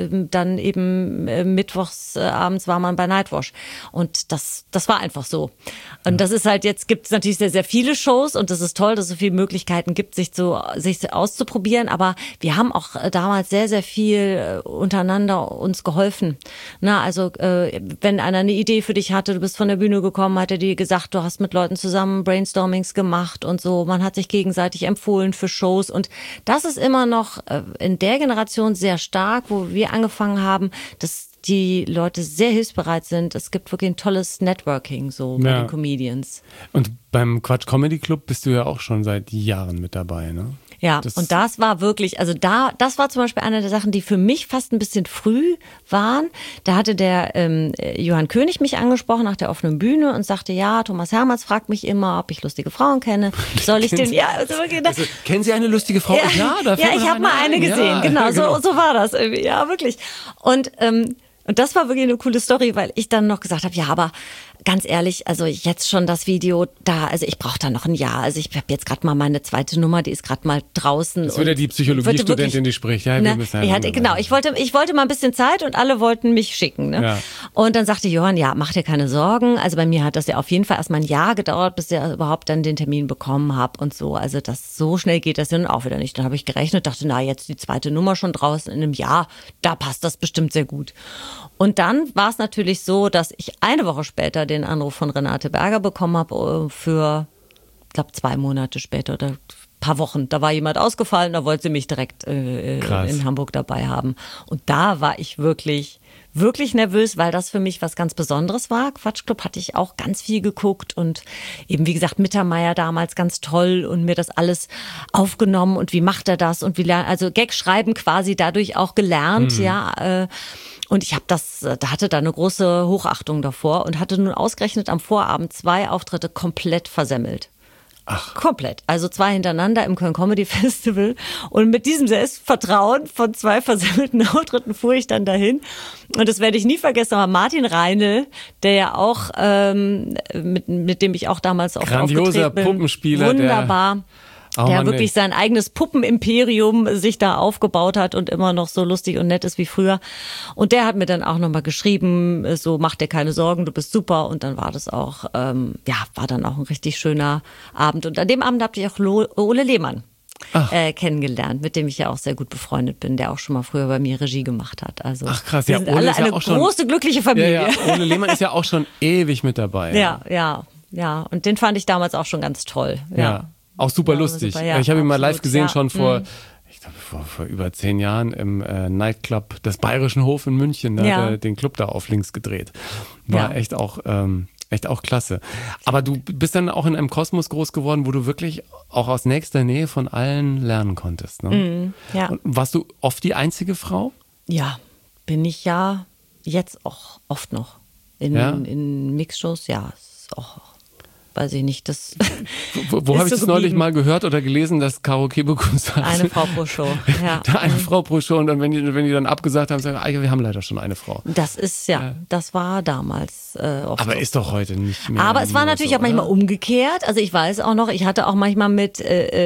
äh, dann eben äh, mittwochs äh, abends war man bei Nightwash. Und das, das war einfach so. Und das ist halt, jetzt gibt es natürlich sehr, sehr viele Shows und das ist toll, dass es so viele Möglichkeiten gibt, sich so, sich auszuprobieren. Aber wir haben auch damals sehr, sehr viel untereinander uns geholfen. Na, also äh, wenn einer eine Idee für dich hatte, du bist von der Bühne gekommen, hat er dir gesagt, du hast mit Leuten zusammen Brainstormings gemacht und so. Man hat sich gegenseitig empfohlen für Shows und das ist immer noch äh, in der Generation sehr stark, wo wir angefangen haben, dass die Leute sehr hilfsbereit sind. Es gibt wirklich ein tolles Networking so bei Ja. den Comedians. Und beim Quatsch Comedy Club bist du ja auch schon seit Jahren mit dabei, ne? Ja, Das- und das war wirklich, also da, das war zum Beispiel eine der Sachen, die für mich fast ein bisschen früh waren. Da hatte der ähm, Johann König mich angesprochen nach der offenen Bühne und sagte, ja, Thomas Hermanns fragt mich immer, ob ich lustige Frauen kenne. Soll ich den, ja, also wirklich, Also, kennen Sie eine lustige Frau? Ja, da fällt ja, mir ich noch habe mal eine ein. gesehen, Ja, genau, so, so war das irgendwie, ja, wirklich. Und ähm, und das war wirklich eine coole Story, weil ich dann noch gesagt habe, ja, aber ganz ehrlich, also jetzt schon das Video da, also ich brauche da noch ein Jahr. Also ich habe jetzt gerade mal meine zweite Nummer, die ist gerade mal draußen. Das ist wieder die Psychologiestudentin, die spricht. Ja, wir ne, müssen ich hatte, genau, ich wollte, ich wollte mal ein bisschen Zeit und alle wollten mich schicken. Ne? Ja. Und dann sagte Johann, ja, mach dir keine Sorgen. Also bei mir hat das ja auf jeden Fall erstmal ein Jahr gedauert, bis ich überhaupt dann den Termin bekommen habe und so. Also das so schnell geht das ja nun auch wieder nicht. Dann habe ich gerechnet, dachte, na jetzt die zweite Nummer schon draußen in einem Jahr, da passt das bestimmt sehr gut. Und dann war es natürlich so, dass ich eine Woche später den Anruf von Renate Berger bekommen habe für, ich glaube, zwei Monate später oder ein paar Wochen. Da war jemand ausgefallen, da wollte sie mich direkt äh, Krass. in Hamburg dabei haben. Und da war ich wirklich, wirklich nervös, weil das für mich was ganz Besonderes war. Quatschclub hatte ich auch ganz viel geguckt und eben, wie gesagt, Mittermeier damals ganz toll und mir das alles aufgenommen und wie macht er das und wie lernt, also Gag schreiben quasi dadurch auch gelernt, ja, äh, und ich habe das, da hatte da eine große Hochachtung davor und hatte nun ausgerechnet am Vorabend zwei Auftritte komplett versemmelt. Ach. Komplett. Also zwei hintereinander im Köln Comedy Festival. Und mit diesem Selbstvertrauen von zwei versemmelten Auftritten fuhr ich dann dahin. Und das werde ich nie vergessen. Aber Martin Reinl, der ja auch, ähm, mit, mit dem ich auch damals auch Grandioser aufgetreten bin. Puppenspieler, der- Wunderbar. Oh, der Mann, wirklich ey. sein eigenes Puppenimperium sich da aufgebaut hat und immer noch so lustig und nett ist wie früher. Und der hat mir dann auch nochmal geschrieben, so mach dir keine Sorgen, du bist super. Und dann war das auch, ähm, ja, war dann auch ein richtig schöner Abend. Und an dem Abend habe ich auch Lo- Ole Lehmann äh, kennengelernt, mit dem ich ja auch sehr gut befreundet bin, der auch schon mal früher bei mir Regie gemacht hat. Also Ach krass, wir ja, sind Ole alle ist ja eine auch schon- große, glückliche Ja, Familie. ja. Ole Lehmann ist ja auch schon ewig mit dabei. Ja, ja, ja. Und den fand ich damals auch schon ganz toll. Ja. Ja. Auch super Ja, lustig. super, ja, ich habe ihn mal live absolut, gesehen, ja. schon vor, Mhm. ich glaube, vor, vor über zehn Jahren im äh, Nightclub des Bayerischen Hof in München. Da Ja. hat er den Club da auf links gedreht. War Ja. echt auch, ähm, echt auch klasse. Aber du bist dann auch in einem Kosmos groß geworden, wo du wirklich auch aus nächster Nähe von allen lernen konntest. Ne? Mhm, ja. Und warst du oft die einzige Frau? Ja, bin ich ja jetzt auch oft noch. In, Ja? in Mixshows, ja, ist auch, weiß ich nicht, das Wo, wo Ist habe ich so das neulich geblieben. mal gehört oder gelesen, dass Karo Kebekus sagt, eine Frau pro Show. Ja. da eine Frau pro Show und dann, wenn die, wenn die dann abgesagt haben, sagen, ah, ja, wir haben leider schon eine Frau. Das ist ja, das war damals äh, oft Aber so. ist doch heute nicht mehr. Aber es war nur natürlich so, auch manchmal oder? umgekehrt. Also ich weiß auch noch, ich hatte auch manchmal mit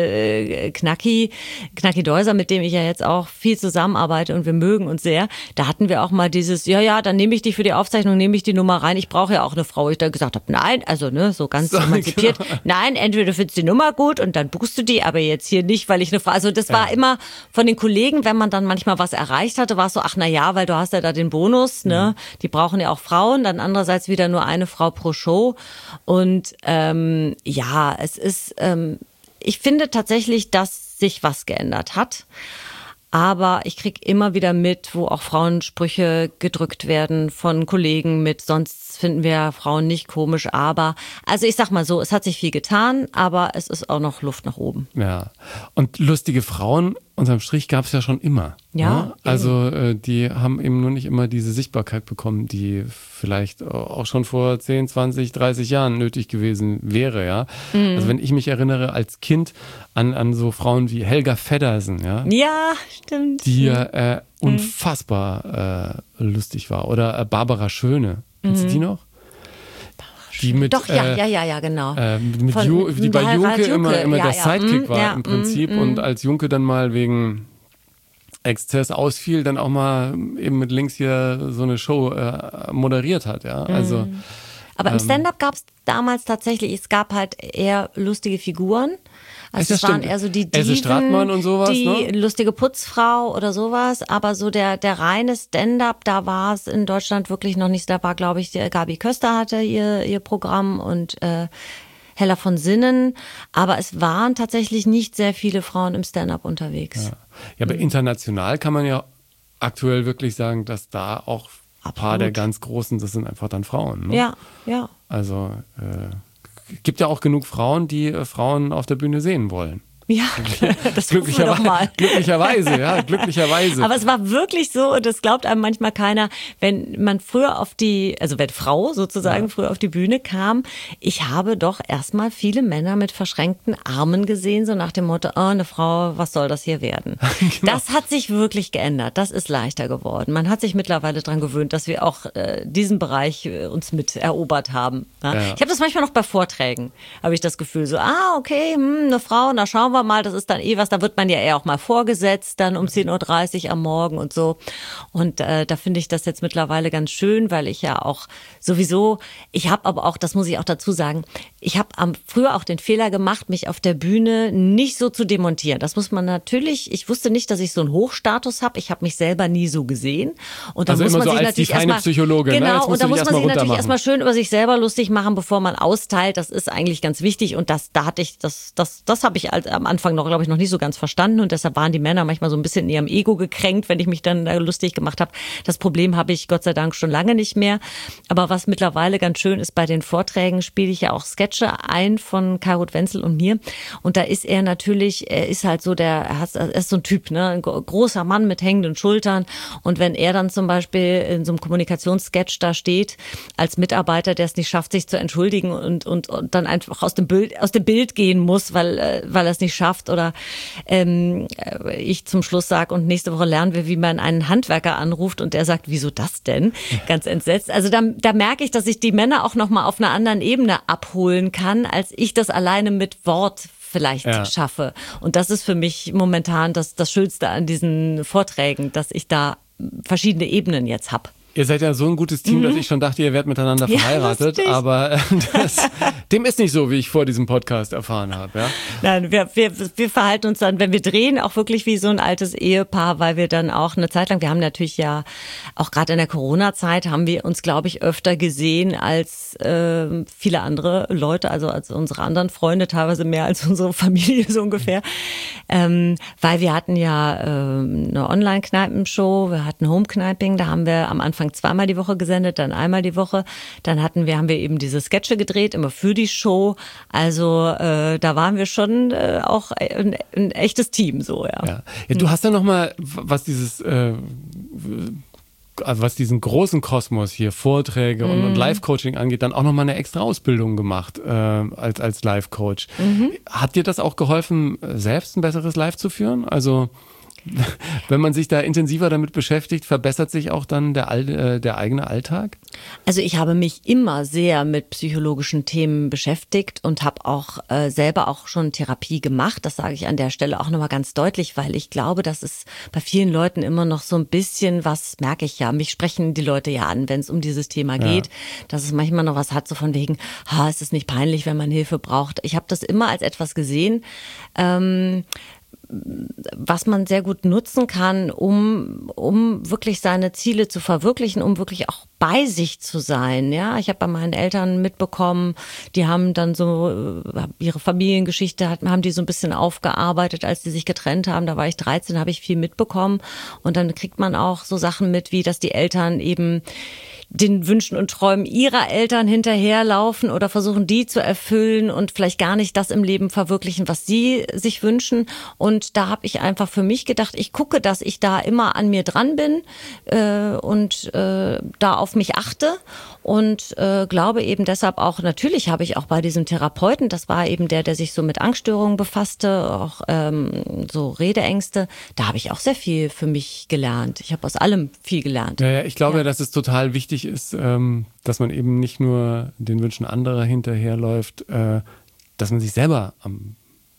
äh, äh, Knacki, Knacki Deuser, mit dem ich ja jetzt auch viel zusammenarbeite und wir mögen uns sehr. Da hatten wir auch mal dieses, ja, ja, dann nehme ich dich für die Aufzeichnung, nehme ich die Nummer rein. Ich brauche ja auch eine Frau. Ich da gesagt habe, nein, also ne, so ganz So, emanzipiert. genau. Nein, entweder du findest die Nummer gut und dann buchst du die, aber jetzt hier nicht, weil ich eine Frau. Also das war immer von den Kollegen, wenn man dann manchmal was erreicht hatte, war es so, ach na ja, weil du hast ja da den Bonus, ne? Die brauchen ja auch Frauen. Dann andererseits wieder nur eine Frau pro Show. Und ähm, ja, es ist, ähm, ich finde tatsächlich, dass sich was geändert hat. Aber ich krieg immer wieder mit, wo auch Frauensprüche gedrückt werden von Kollegen mit, sonst finden wir Frauen nicht komisch, aber, also ich sag mal so, es hat sich viel getan, aber es ist auch noch Luft nach oben. Ja. Und lustige Frauen, unterm Strich, gab es ja schon immer. Ja, Ne? Also äh, die haben eben nur nicht immer diese Sichtbarkeit bekommen, die vielleicht auch schon vor zehn, zwanzig, dreißig Jahren nötig gewesen wäre. Ja. Mhm. Also wenn ich mich erinnere als Kind an, an so Frauen wie Helga Feddersen, ja, Ja, stimmt. die ja äh, unfassbar äh, lustig war. Oder äh, Barbara Schöne. Kennst du die noch? Die mit, Doch, ja, äh, ja, ja, ja, genau. Äh, mit Von- Ju, die bei Harald Junke Junke, immer, immer ja, der ja. Sidekick Mm, war ja, im mm, Prinzip mm. und als Junke dann mal wegen Exzess ausfiel, dann auch mal eben mit links hier so eine Show äh, moderiert hat. Ja, also. Mhm. Aber im Stand-up gab es damals tatsächlich, es gab halt eher lustige Figuren. Also es waren eher so die Else Diven, Stratmann und sowas, die ne? lustige Putzfrau oder sowas. Aber so der der reine Stand-up, da war es in Deutschland wirklich noch nicht. Da war, glaube ich, der Gabi Köster hatte ihr ihr Programm und äh, Hella von Sinnen. Aber es waren tatsächlich nicht sehr viele Frauen im Stand-up unterwegs. Ja, ja aber mhm. international kann man ja aktuell wirklich sagen, dass da auch ein paar der ganz Großen, das sind einfach dann Frauen. Ne? Ja, ja. Also äh, gibt ja auch genug Frauen, die äh, Frauen auf der Bühne sehen wollen. Ja, das glücklicherweise, doch mal. glücklicherweise, ja, glücklicherweise. Aber es war wirklich so, und das glaubt einem manchmal keiner, wenn man früher auf die, also wenn Frau sozusagen ja. früher auf die Bühne kam, ich habe doch erstmal viele Männer mit verschränkten Armen gesehen, so nach dem Motto, oh, eine Frau, was soll das hier werden? Genau. Das hat sich wirklich geändert, das ist leichter geworden. Man hat sich mittlerweile daran gewöhnt, dass wir auch äh, diesen Bereich äh, uns mit erobert haben. Ja? Ja. Ich habe das manchmal noch bei Vorträgen, habe ich das Gefühl, so, ah, okay, hm, eine Frau, na schauen wir mal, das ist dann eh was, da wird man ja eher auch mal vorgesetzt, dann um zehn Uhr dreißig am Morgen und so. Und äh, da finde ich das jetzt mittlerweile ganz schön, weil ich ja auch sowieso, ich habe aber auch, das muss ich auch dazu sagen, ich habe am früher auch den Fehler gemacht, mich auf der Bühne nicht so zu demontieren. Das muss man natürlich, ich wusste nicht, dass ich so einen Hochstatus habe, ich habe mich selber nie so gesehen. Und dann also muss immer man so sich als natürlich die feine erstmal, Psychologin, genau, ne? Jetzt musst und da du muss dich man sich erstmal natürlich runtermachen. erstmal schön über sich selber lustig machen, bevor man austeilt. Das ist eigentlich ganz wichtig und das, da hatte ich, das, das, das habe ich als, am Anfang noch, glaube ich, noch nicht so ganz verstanden und deshalb waren die Männer manchmal so ein bisschen in ihrem Ego gekränkt, wenn ich mich dann lustig gemacht habe. Das Problem habe ich Gott sei Dank schon lange nicht mehr. Aber was mittlerweile ganz schön ist, bei den Vorträgen spiele ich ja auch Sketche ein von Kai-Ruth Wenzel und mir. Und da ist er natürlich, er ist halt so der, er, hat, er ist so ein Typ, ne, ein großer Mann mit hängenden Schultern. Und wenn er dann zum Beispiel in so einem Kommunikationssketch da steht, als Mitarbeiter, der es nicht schafft, sich zu entschuldigen und, und, und dann einfach aus dem Bild, aus dem Bild gehen muss, weil, weil er es nicht schafft oder ähm, ich zum Schluss sage, und nächste Woche lernen wir, wie man einen Handwerker anruft und der sagt, wieso das denn? Ganz entsetzt. Also da, da merke ich, dass ich die Männer auch nochmal auf einer anderen Ebene abholen kann, als ich das alleine mit Wort vielleicht ja. schaffe. Und das ist für mich momentan das, das Schönste an diesen Vorträgen, dass ich da verschiedene Ebenen jetzt habe. Ihr seid ja so ein gutes Team, mhm. dass ich schon dachte, ihr werdet miteinander verheiratet, ja, aber das, dem ist nicht so, wie ich vor diesem Podcast erfahren habe. Ja? Nein, wir, wir, wir verhalten uns dann, wenn wir drehen, auch wirklich wie so ein altes Ehepaar, weil wir dann auch eine Zeit lang, wir haben natürlich ja, auch gerade in der Corona-Zeit, haben wir uns, glaube ich, öfter gesehen als äh, viele andere Leute, also als unsere anderen Freunde, teilweise mehr als unsere Familie so ungefähr, ähm, weil wir hatten ja äh, eine Online-Kneipenshow, wir hatten Home-Kniping, da haben wir am Anfang zweimal die Woche gesendet, dann einmal die Woche. Dann hatten wir, haben wir eben diese Sketche gedreht, immer für die Show. Also äh, da waren wir schon äh, auch ein, ein echtes Team, so ja. Ja, ja du hast ja noch mal, was dieses, äh, also was diesen großen Kosmos hier, Vorträge mm. und, und Live-Coaching angeht, dann auch noch mal eine extra Ausbildung gemacht äh, als als Live-Coach. Mhm. Hat dir das auch geholfen, selbst ein besseres Live zu führen? Also wenn man sich da intensiver damit beschäftigt, verbessert sich auch dann der, äh, der eigene Alltag? Also ich habe mich immer sehr mit psychologischen Themen beschäftigt und habe auch äh, selber auch schon Therapie gemacht. Das sage ich an der Stelle auch nochmal ganz deutlich, weil ich glaube, dass es bei vielen Leuten immer noch so ein bisschen was, merke ich ja, mich sprechen die Leute ja an, wenn es um dieses Thema geht, ja. dass es manchmal noch was hat, so von wegen, ha, ist es nicht peinlich, wenn man Hilfe braucht. Ich habe das immer als etwas gesehen, ähm, was man sehr gut nutzen kann, um, um wirklich seine Ziele zu verwirklichen, um wirklich auch bei sich zu sein. Ja, ich habe bei meinen Eltern mitbekommen, die haben dann so ihre Familiengeschichte, haben die so ein bisschen aufgearbeitet, als die sich getrennt haben. Da war ich dreizehn, habe ich viel mitbekommen. Und dann kriegt man auch so Sachen mit, wie dass die Eltern eben den Wünschen und Träumen ihrer Eltern hinterherlaufen oder versuchen, die zu erfüllen und vielleicht gar nicht das im Leben verwirklichen, was sie sich wünschen. Und da habe ich einfach für mich gedacht, ich gucke, dass ich da immer an mir dran bin äh, und äh, da auf mich achte und äh, glaube eben deshalb auch, natürlich habe ich auch bei diesem Therapeuten, das war eben der, der sich so mit Angststörungen befasste, auch ähm, so Redeängste, da habe ich auch sehr viel für mich gelernt. Ich habe aus allem viel gelernt. Ja, ja, ich glaube, ja. dass es total wichtig ist, ähm, dass man eben nicht nur den Wünschen anderer hinterherläuft, äh, dass man sich selber am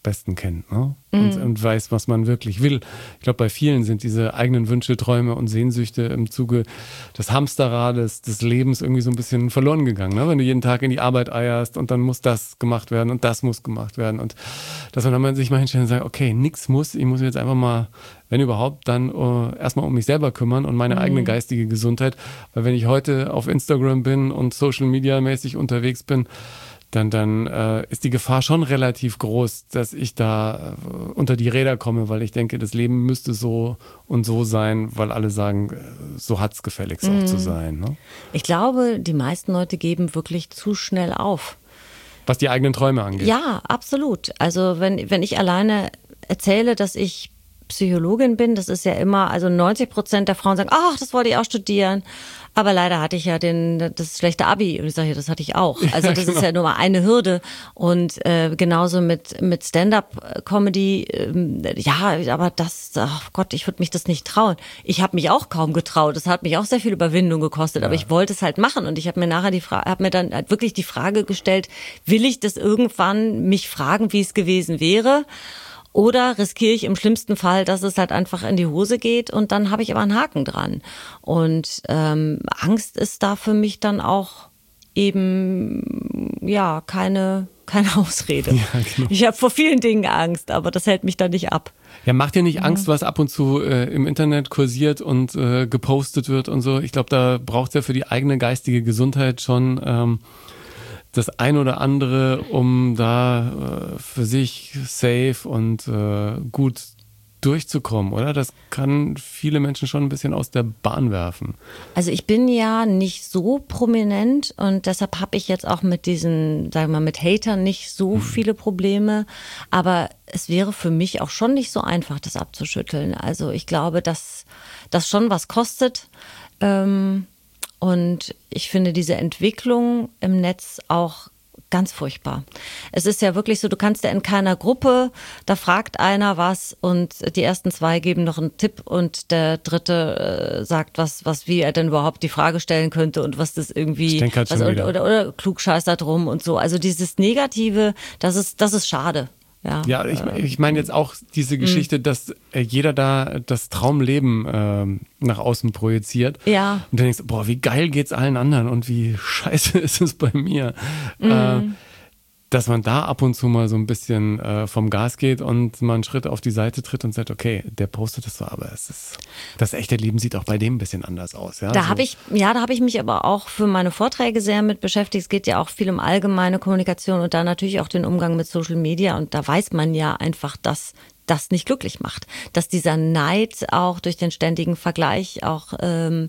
besten kennt, ne? Und, mhm. und weiß, was man wirklich will. Ich glaube, bei vielen sind diese eigenen Wünsche, Träume und Sehnsüchte im Zuge des Hamsterrades des Lebens irgendwie so ein bisschen verloren gegangen, ne? Wenn du jeden Tag in die Arbeit eierst und dann muss das gemacht werden und das muss gemacht werden und dass man dann sich mal hinstellt und sagt, okay, nix muss, ich muss mich jetzt einfach mal, wenn überhaupt, dann uh, erstmal um mich selber kümmern und meine mhm. eigene geistige Gesundheit, weil wenn ich heute auf Instagram bin und Social Media mäßig unterwegs bin, dann, dann äh, ist die Gefahr schon relativ groß, dass ich da äh, unter die Räder komme, weil ich denke, das Leben müsste so und so sein, weil alle sagen, so hat es gefälligst mm. auch zu sein. Ne? Ich glaube, die meisten Leute geben wirklich zu schnell auf. Was die eigenen Träume angeht. Ja, absolut. Also wenn, wenn ich alleine erzähle, dass ich Psychologin bin, das ist ja immer, also neunzig Prozent der Frauen sagen, ach, das wollte ich auch studieren. Aber leider hatte ich ja den, das schlechte Abi. Und ich sage ja, das hatte ich auch. Also das ja, genau. ist ja nur mal eine Hürde. Und äh, genauso mit, mit Stand-up-Comedy. Ähm, ja, aber das, ach Gott, ich würde mich das nicht trauen. Ich habe mich auch kaum getraut. Das hat mich auch sehr viel Überwindung gekostet. Ja. Aber ich wollte es halt machen. Und ich habe mir nachher die Frage, habe mir dann halt wirklich die Frage gestellt, will ich das irgendwann mich fragen, wie es gewesen wäre? Oder riskiere ich im schlimmsten Fall, dass es halt einfach in die Hose geht und dann habe ich aber einen Haken dran. Und ähm, Angst ist da für mich dann auch eben ja keine, keine Ausrede. Ja, genau. Ich habe vor vielen Dingen Angst, aber das hält mich dann nicht ab. Ja, macht dir nicht Angst, was ab und zu äh, im Internet kursiert und äh, gepostet wird und so? Ich glaube, da braucht es ja für die eigene geistige Gesundheit schon ähm, das ein oder andere, um da äh, für sich safe und äh, gut durchzukommen, oder? Das kann viele Menschen schon ein bisschen aus der Bahn werfen. Also ich bin ja nicht so prominent und deshalb habe ich jetzt auch mit diesen, sagen wir mal, mit Hatern nicht so hm. viele Probleme. Aber es wäre für mich auch schon nicht so einfach, das abzuschütteln. Also ich glaube, dass das schon was kostet. Ähm, Und ich finde diese Entwicklung im Netz auch ganz furchtbar. Es ist ja wirklich so, du kannst ja in keiner Gruppe, da fragt einer was und die ersten zwei geben noch einen Tipp und der dritte äh, sagt was, was, wie er denn überhaupt die Frage stellen könnte und was das irgendwie, ich denke halt was, schon oder, oder, oder klugscheißert drum und so. Also dieses Negative, das ist, das ist schade. Ja, ja, ich, ich meine jetzt auch diese Geschichte, mhm. dass äh, jeder da das Traumleben äh, nach außen projiziert. Ja. Und dann denkst du, boah, wie geil geht's allen anderen und wie scheiße ist es bei mir. Mhm. Äh, dass man da ab und zu mal so ein bisschen äh, vom Gas geht und mal einen Schritt auf die Seite tritt und sagt, okay, der postet das so, aber es ist, das echte Leben sieht auch bei dem ein bisschen anders aus. Ja, da so. habe ich, ja, da habe ich mich aber auch für meine Vorträge sehr mit beschäftigt. Es geht ja auch viel um allgemeine Kommunikation und da natürlich auch den Umgang mit Social Media und da weiß man ja einfach, dass das nicht glücklich macht. Dass dieser Neid auch durch den ständigen Vergleich auch, ähm,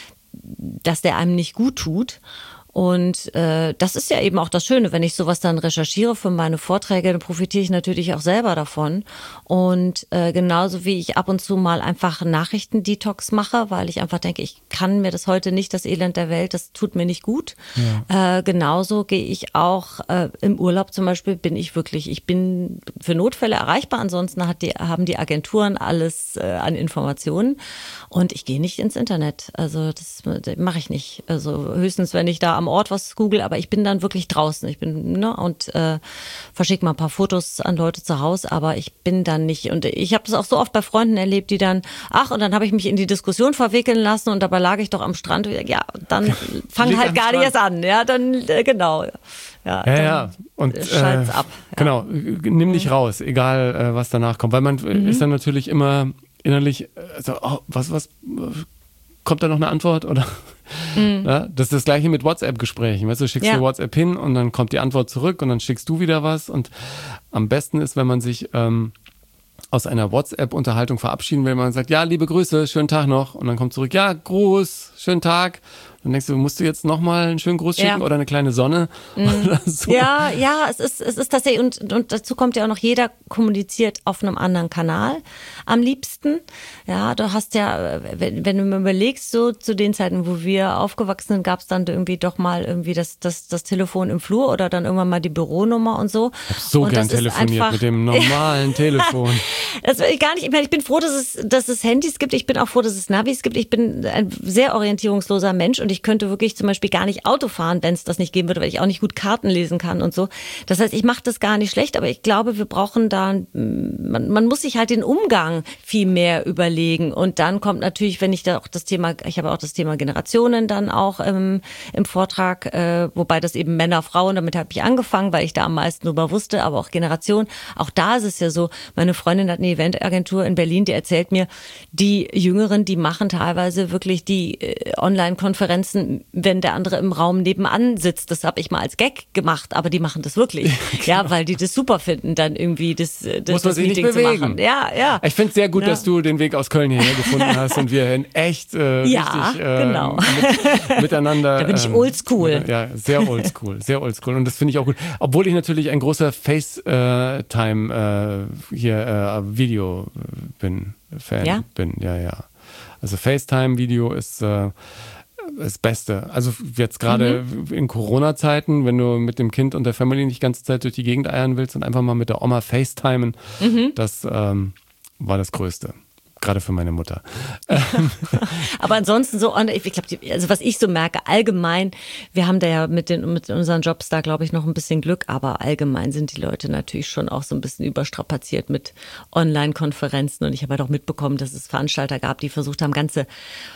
dass der einem nicht gut tut. Und äh, das ist ja eben auch das Schöne, wenn ich sowas dann recherchiere für meine Vorträge, dann profitiere ich natürlich auch selber davon. Und äh, genauso wie ich ab und zu mal einfach Nachrichtendetox mache, weil ich einfach denke, ich kann mir das heute nicht, das Elend der Welt, das tut mir nicht gut. Ja. Äh, genauso gehe ich auch äh, im Urlaub zum Beispiel, bin ich wirklich, ich bin für Notfälle erreichbar, ansonsten hat die, haben die Agenturen alles äh, an Informationen und ich gehe nicht ins Internet. Also das, das mache ich nicht. Also höchstens, wenn ich da am Ort was google, aber ich bin dann wirklich draußen. Ich bin, ne, und äh, verschicke mal ein paar Fotos an Leute zu Hause, aber ich bin dann nicht. Und ich habe das auch so oft bei Freunden erlebt, die dann, ach, und dann habe ich mich in die Diskussion verwickeln lassen und dabei lag ich doch am Strand. Ja, dann fang halt gar nicht erst an. Ja, dann, äh, genau. Ja, ja, ja. Und schalt's äh, ab. Ja. Genau, nimm dich raus, egal äh, was danach kommt. Weil man mhm. ist dann natürlich immer innerlich, also, oh, was, was, kommt da noch eine Antwort? Oder? Mhm. Ja, das ist das Gleiche mit WhatsApp-Gesprächen. Weißt du, du schickst ja. dir WhatsApp hin und dann kommt die Antwort zurück und dann schickst du wieder was. Und am besten ist, wenn man sich ähm, aus einer WhatsApp-Unterhaltung verabschieden will, wenn man sagt, ja, liebe Grüße, schönen Tag noch. Und dann kommt zurück, ja, Gruß, schönen Tag. Dann denkst du, musst du jetzt nochmal einen schönen Gruß schicken ja. oder eine kleine Sonne? Mhm. Oder so. Ja, ja, es ist, es ist tatsächlich, und, und dazu kommt ja auch noch, jeder kommuniziert auf einem anderen Kanal am liebsten. Ja, du hast ja, wenn, wenn du mir überlegst, so zu den Zeiten, wo wir aufgewachsen sind, gab es dann irgendwie doch mal irgendwie das, das, das Telefon im Flur oder dann irgendwann mal die Büronummer und so. Ich hab so und gern telefoniert einfach, mit dem normalen Telefon. Das will ich gar nicht. Ich meine, ich bin froh, dass es, dass es Handys gibt. Ich bin auch froh, dass es Navis gibt. Ich bin ein sehr orientierungsloser Mensch und ich ich könnte wirklich zum Beispiel gar nicht Auto fahren, wenn es das nicht geben würde, weil ich auch nicht gut Karten lesen kann und so. Das heißt, ich mache das gar nicht schlecht, aber ich glaube, wir brauchen da, man, man muss sich halt den Umgang viel mehr überlegen. Und dann kommt natürlich, wenn ich da auch das Thema, ich habe auch das Thema Generationen dann auch im, im Vortrag, äh, wobei das eben Männer, Frauen, damit habe ich angefangen, weil ich da am meisten drüber wusste, aber auch Generation. Auch da ist es ja so, meine Freundin hat eine Eventagentur in Berlin, die erzählt mir, die Jüngeren, die machen teilweise wirklich die äh, Online-Konferenzen, wenn der andere im Raum nebenan sitzt. Das habe ich mal als Gag gemacht, aber die machen das wirklich. Genau. Ja, weil die das super finden, dann irgendwie das, das, Muss man das sich Meeting nicht bewegen. zu machen. Ja, ja. Ich finde es sehr gut, ja. dass du den Weg aus Köln hierher gefunden hast und wir in echt äh, ja, richtig äh, genau. mit, miteinander. Da bin ich ähm, oldschool. Ja, sehr oldschool, sehr oldschool. Und das finde ich auch gut. Obwohl ich natürlich ein großer FaceTime äh, hier äh, Video bin, Fan ja? bin. Ja, ja. Also FaceTime-Video ist äh, das Beste. Also jetzt gerade mhm. in Corona-Zeiten, wenn du mit dem Kind und der Family nicht die ganze Zeit durch die Gegend eiern willst und einfach mal mit der Oma FaceTimen, mhm. das ähm, war das Größte. Gerade für meine Mutter. Aber ansonsten so, ich glaube, also was ich so merke, allgemein, wir haben da ja mit, den, mit unseren Jobs da, glaube ich, noch ein bisschen Glück, aber allgemein sind die Leute natürlich schon auch so ein bisschen überstrapaziert mit Online-Konferenzen. Und ich habe halt auch mitbekommen, dass es Veranstalter gab, die versucht haben, ganze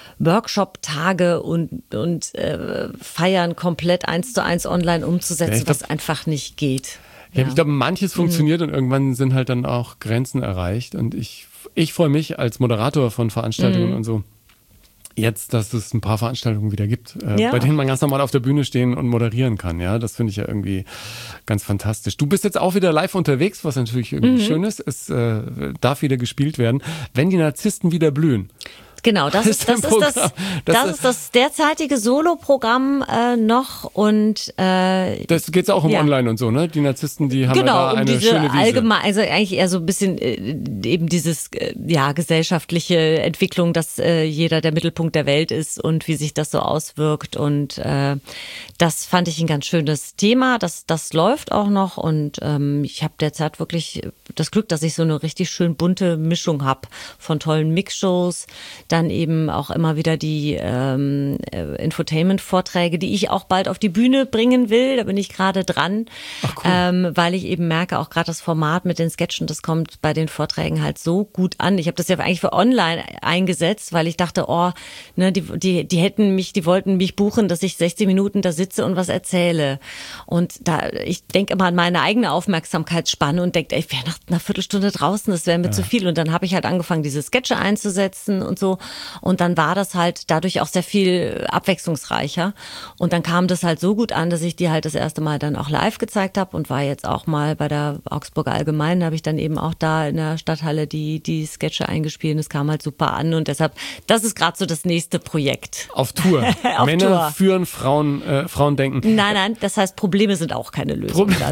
Workshop-Tage und, und äh, Feiern komplett eins zu eins online umzusetzen, ja, glaub, was einfach nicht geht. Ja, ja. Ich glaube, manches funktioniert mhm. und irgendwann sind halt dann auch Grenzen erreicht. Und ich, ich freue mich als Moderator von Veranstaltungen mhm. und so, jetzt, dass es ein paar Veranstaltungen wieder gibt, äh, ja. bei denen man ganz normal auf der Bühne stehen und moderieren kann. Ja, das finde ich ja irgendwie ganz fantastisch. Du bist jetzt auch wieder live unterwegs, was natürlich irgendwie mhm. schön ist. Es äh, darf wieder gespielt werden, wenn die Narzissten wieder blühen. Genau, das ist das, ist das, das, das, ist das derzeitige Solo-Programm äh, noch und äh, das geht's auch um ja. Online und so, ne? Die Narzissten, die haben genau, ja da um eine diese schöne Wiese. Allgemein, also eigentlich eher so ein bisschen äh, eben dieses äh, ja gesellschaftliche Entwicklung, dass äh, jeder der Mittelpunkt der Welt ist und wie sich das so auswirkt und äh, das fand ich ein ganz schönes Thema. Das das läuft auch noch und ähm, ich habe derzeit wirklich das Glück, dass ich so eine richtig schön bunte Mischung habe von tollen Mixshows. Dann eben auch immer wieder die ähm, Infotainment-Vorträge, die ich auch bald auf die Bühne bringen will. Da bin ich gerade dran, Ach, cool. ähm, weil ich eben merke, auch gerade das Format mit den Sketchen, das kommt bei den Vorträgen halt so gut an. Ich habe das ja eigentlich für online eingesetzt, weil ich dachte, oh, ne, die, die, die hätten mich, die wollten mich buchen, dass ich sechzehn Minuten da sitze und was erzähle. Und da, ich denke immer an meine eigene Aufmerksamkeitsspanne und denke, ich wäre nach einer Viertelstunde draußen, das wäre mir ja. zu viel. Und dann habe ich halt angefangen, diese Sketche einzusetzen und so. Und dann war das halt dadurch auch sehr viel abwechslungsreicher. Und dann kam das halt so gut an, dass ich die halt das erste Mal dann auch live gezeigt habe und war jetzt auch mal bei der Augsburger Allgemeinen, habe ich dann eben auch da in der Stadthalle die, die Sketche eingespielt und es kam halt super an. Und deshalb, das ist gerade so das nächste Projekt. Auf Tour. Auf Männer Tour. führen, Frauen, äh, Frauen denken. Nein, nein, das heißt, Probleme sind auch keine Lösung. Problem. Dann.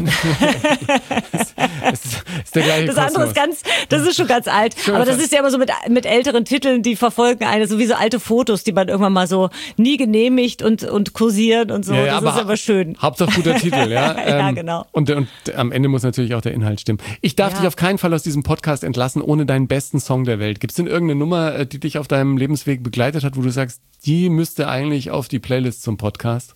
das, das ist der gleiche Das andere Kosmos. ist ganz, das ist schon ganz alt. Schön Aber das fast. ist ja immer so mit, mit älteren Titeln, die verfolgen eine, so wie so alte Fotos, die man irgendwann mal so nie genehmigt und, und kursieren und so. Ja, ja, das aber ist aber schön. Hauptsache guter Titel, ja. Ja, ähm, genau. Und, und am Ende muss natürlich auch der Inhalt stimmen. Ich darf Ja. dich auf keinen Fall aus diesem Podcast entlassen, ohne deinen besten Song der Welt. Gibt es denn irgendeine Nummer, die dich auf deinem Lebensweg begleitet hat, wo du sagst, die müsste eigentlich auf die Playlist zum Podcast?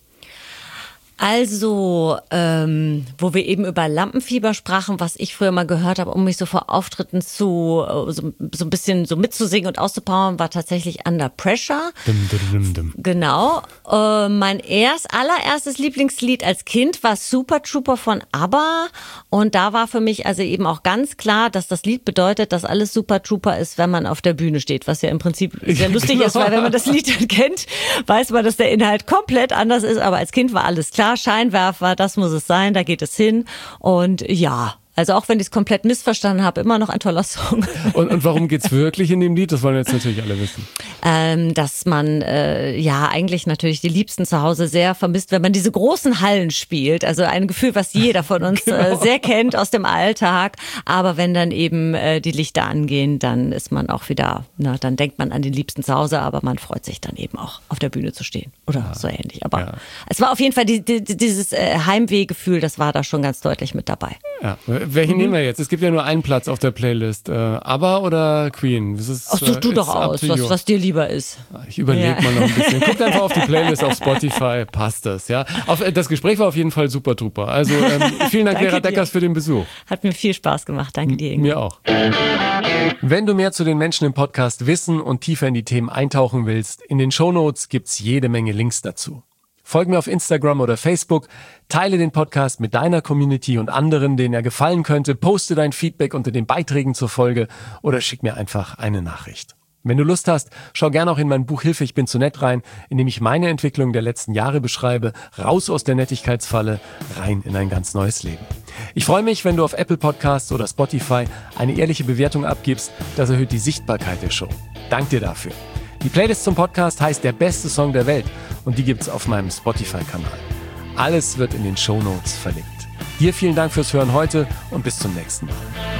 Also, ähm, wo wir eben über Lampenfieber sprachen, was ich früher mal gehört habe, um mich so vor Auftritten zu so, so ein bisschen so mitzusingen und auszupowern, war tatsächlich Under Pressure. Dum, dum, dum, dum. Genau. Äh, mein erst allererstes Lieblingslied als Kind war Super Trooper von ABBA und da war für mich also eben auch ganz klar, dass das Lied bedeutet, dass alles Super Trooper ist, wenn man auf der Bühne steht, was ja im Prinzip sehr lustig Genau. ist, weil wenn man das Lied dann kennt, weiß man, dass der Inhalt komplett anders ist, aber als Kind war alles klar. Scheinwerfer, das muss es sein, da geht es hin. Und ja, also auch wenn ich es komplett missverstanden habe, immer noch ein toller Song. Und, und warum geht's wirklich in dem Lied? Das wollen jetzt natürlich alle wissen. Ähm, dass man äh, ja eigentlich natürlich die Liebsten zu Hause sehr vermisst, wenn man diese großen Hallen spielt. Also ein Gefühl, was jeder von uns genau. äh, sehr kennt aus dem Alltag. Aber wenn dann eben äh, die Lichter angehen, dann ist man auch wieder, na, dann denkt man an den Liebsten zu Hause, aber man freut sich dann eben auch auf der Bühne zu stehen. Oder ja. so ähnlich. Aber ja. es war auf jeden Fall die, die, dieses äh, Heimwehgefühl, das war da schon ganz deutlich mit dabei. Ja. Welchen mhm. nehmen wir jetzt? Es gibt ja nur einen Platz auf der Playlist. Äh, ABBA oder Queen? Das ist, Ach, such du äh, doch aus, was, was dir lieber ist. Ich überlege ja. mal noch ein bisschen. Guckt einfach auf die Playlist auf Spotify, passt das. Ja? Auf, das Gespräch war auf jeden Fall super duper. Also ähm, vielen Dank, Vera Deckers, für den Besuch. Hat mir viel Spaß gemacht. Danke dir, Ingo. Mir auch. Wenn du mehr zu den Menschen im Podcast wissen und tiefer in die Themen eintauchen willst, in den Shownotes gibt's jede Menge Links dazu. Folge mir auf Instagram oder Facebook, teile den Podcast mit deiner Community und anderen, denen er gefallen könnte, poste dein Feedback unter den Beiträgen zur Folge oder schick mir einfach eine Nachricht. Wenn du Lust hast, schau gerne auch in mein Buch Hilfe, ich bin zu nett rein, in dem ich meine Entwicklung der letzten Jahre beschreibe, raus aus der Nettigkeitsfalle, rein in ein ganz neues Leben. Ich freue mich, wenn du auf Apple Podcasts oder Spotify eine ehrliche Bewertung abgibst, das erhöht die Sichtbarkeit der Show. Dank dir dafür. Die Playlist zum Podcast heißt Der beste Song der Welt und die gibt's auf meinem Spotify-Kanal. Alles wird in den Shownotes verlinkt. Dir vielen Dank fürs Hören heute und bis zum nächsten Mal.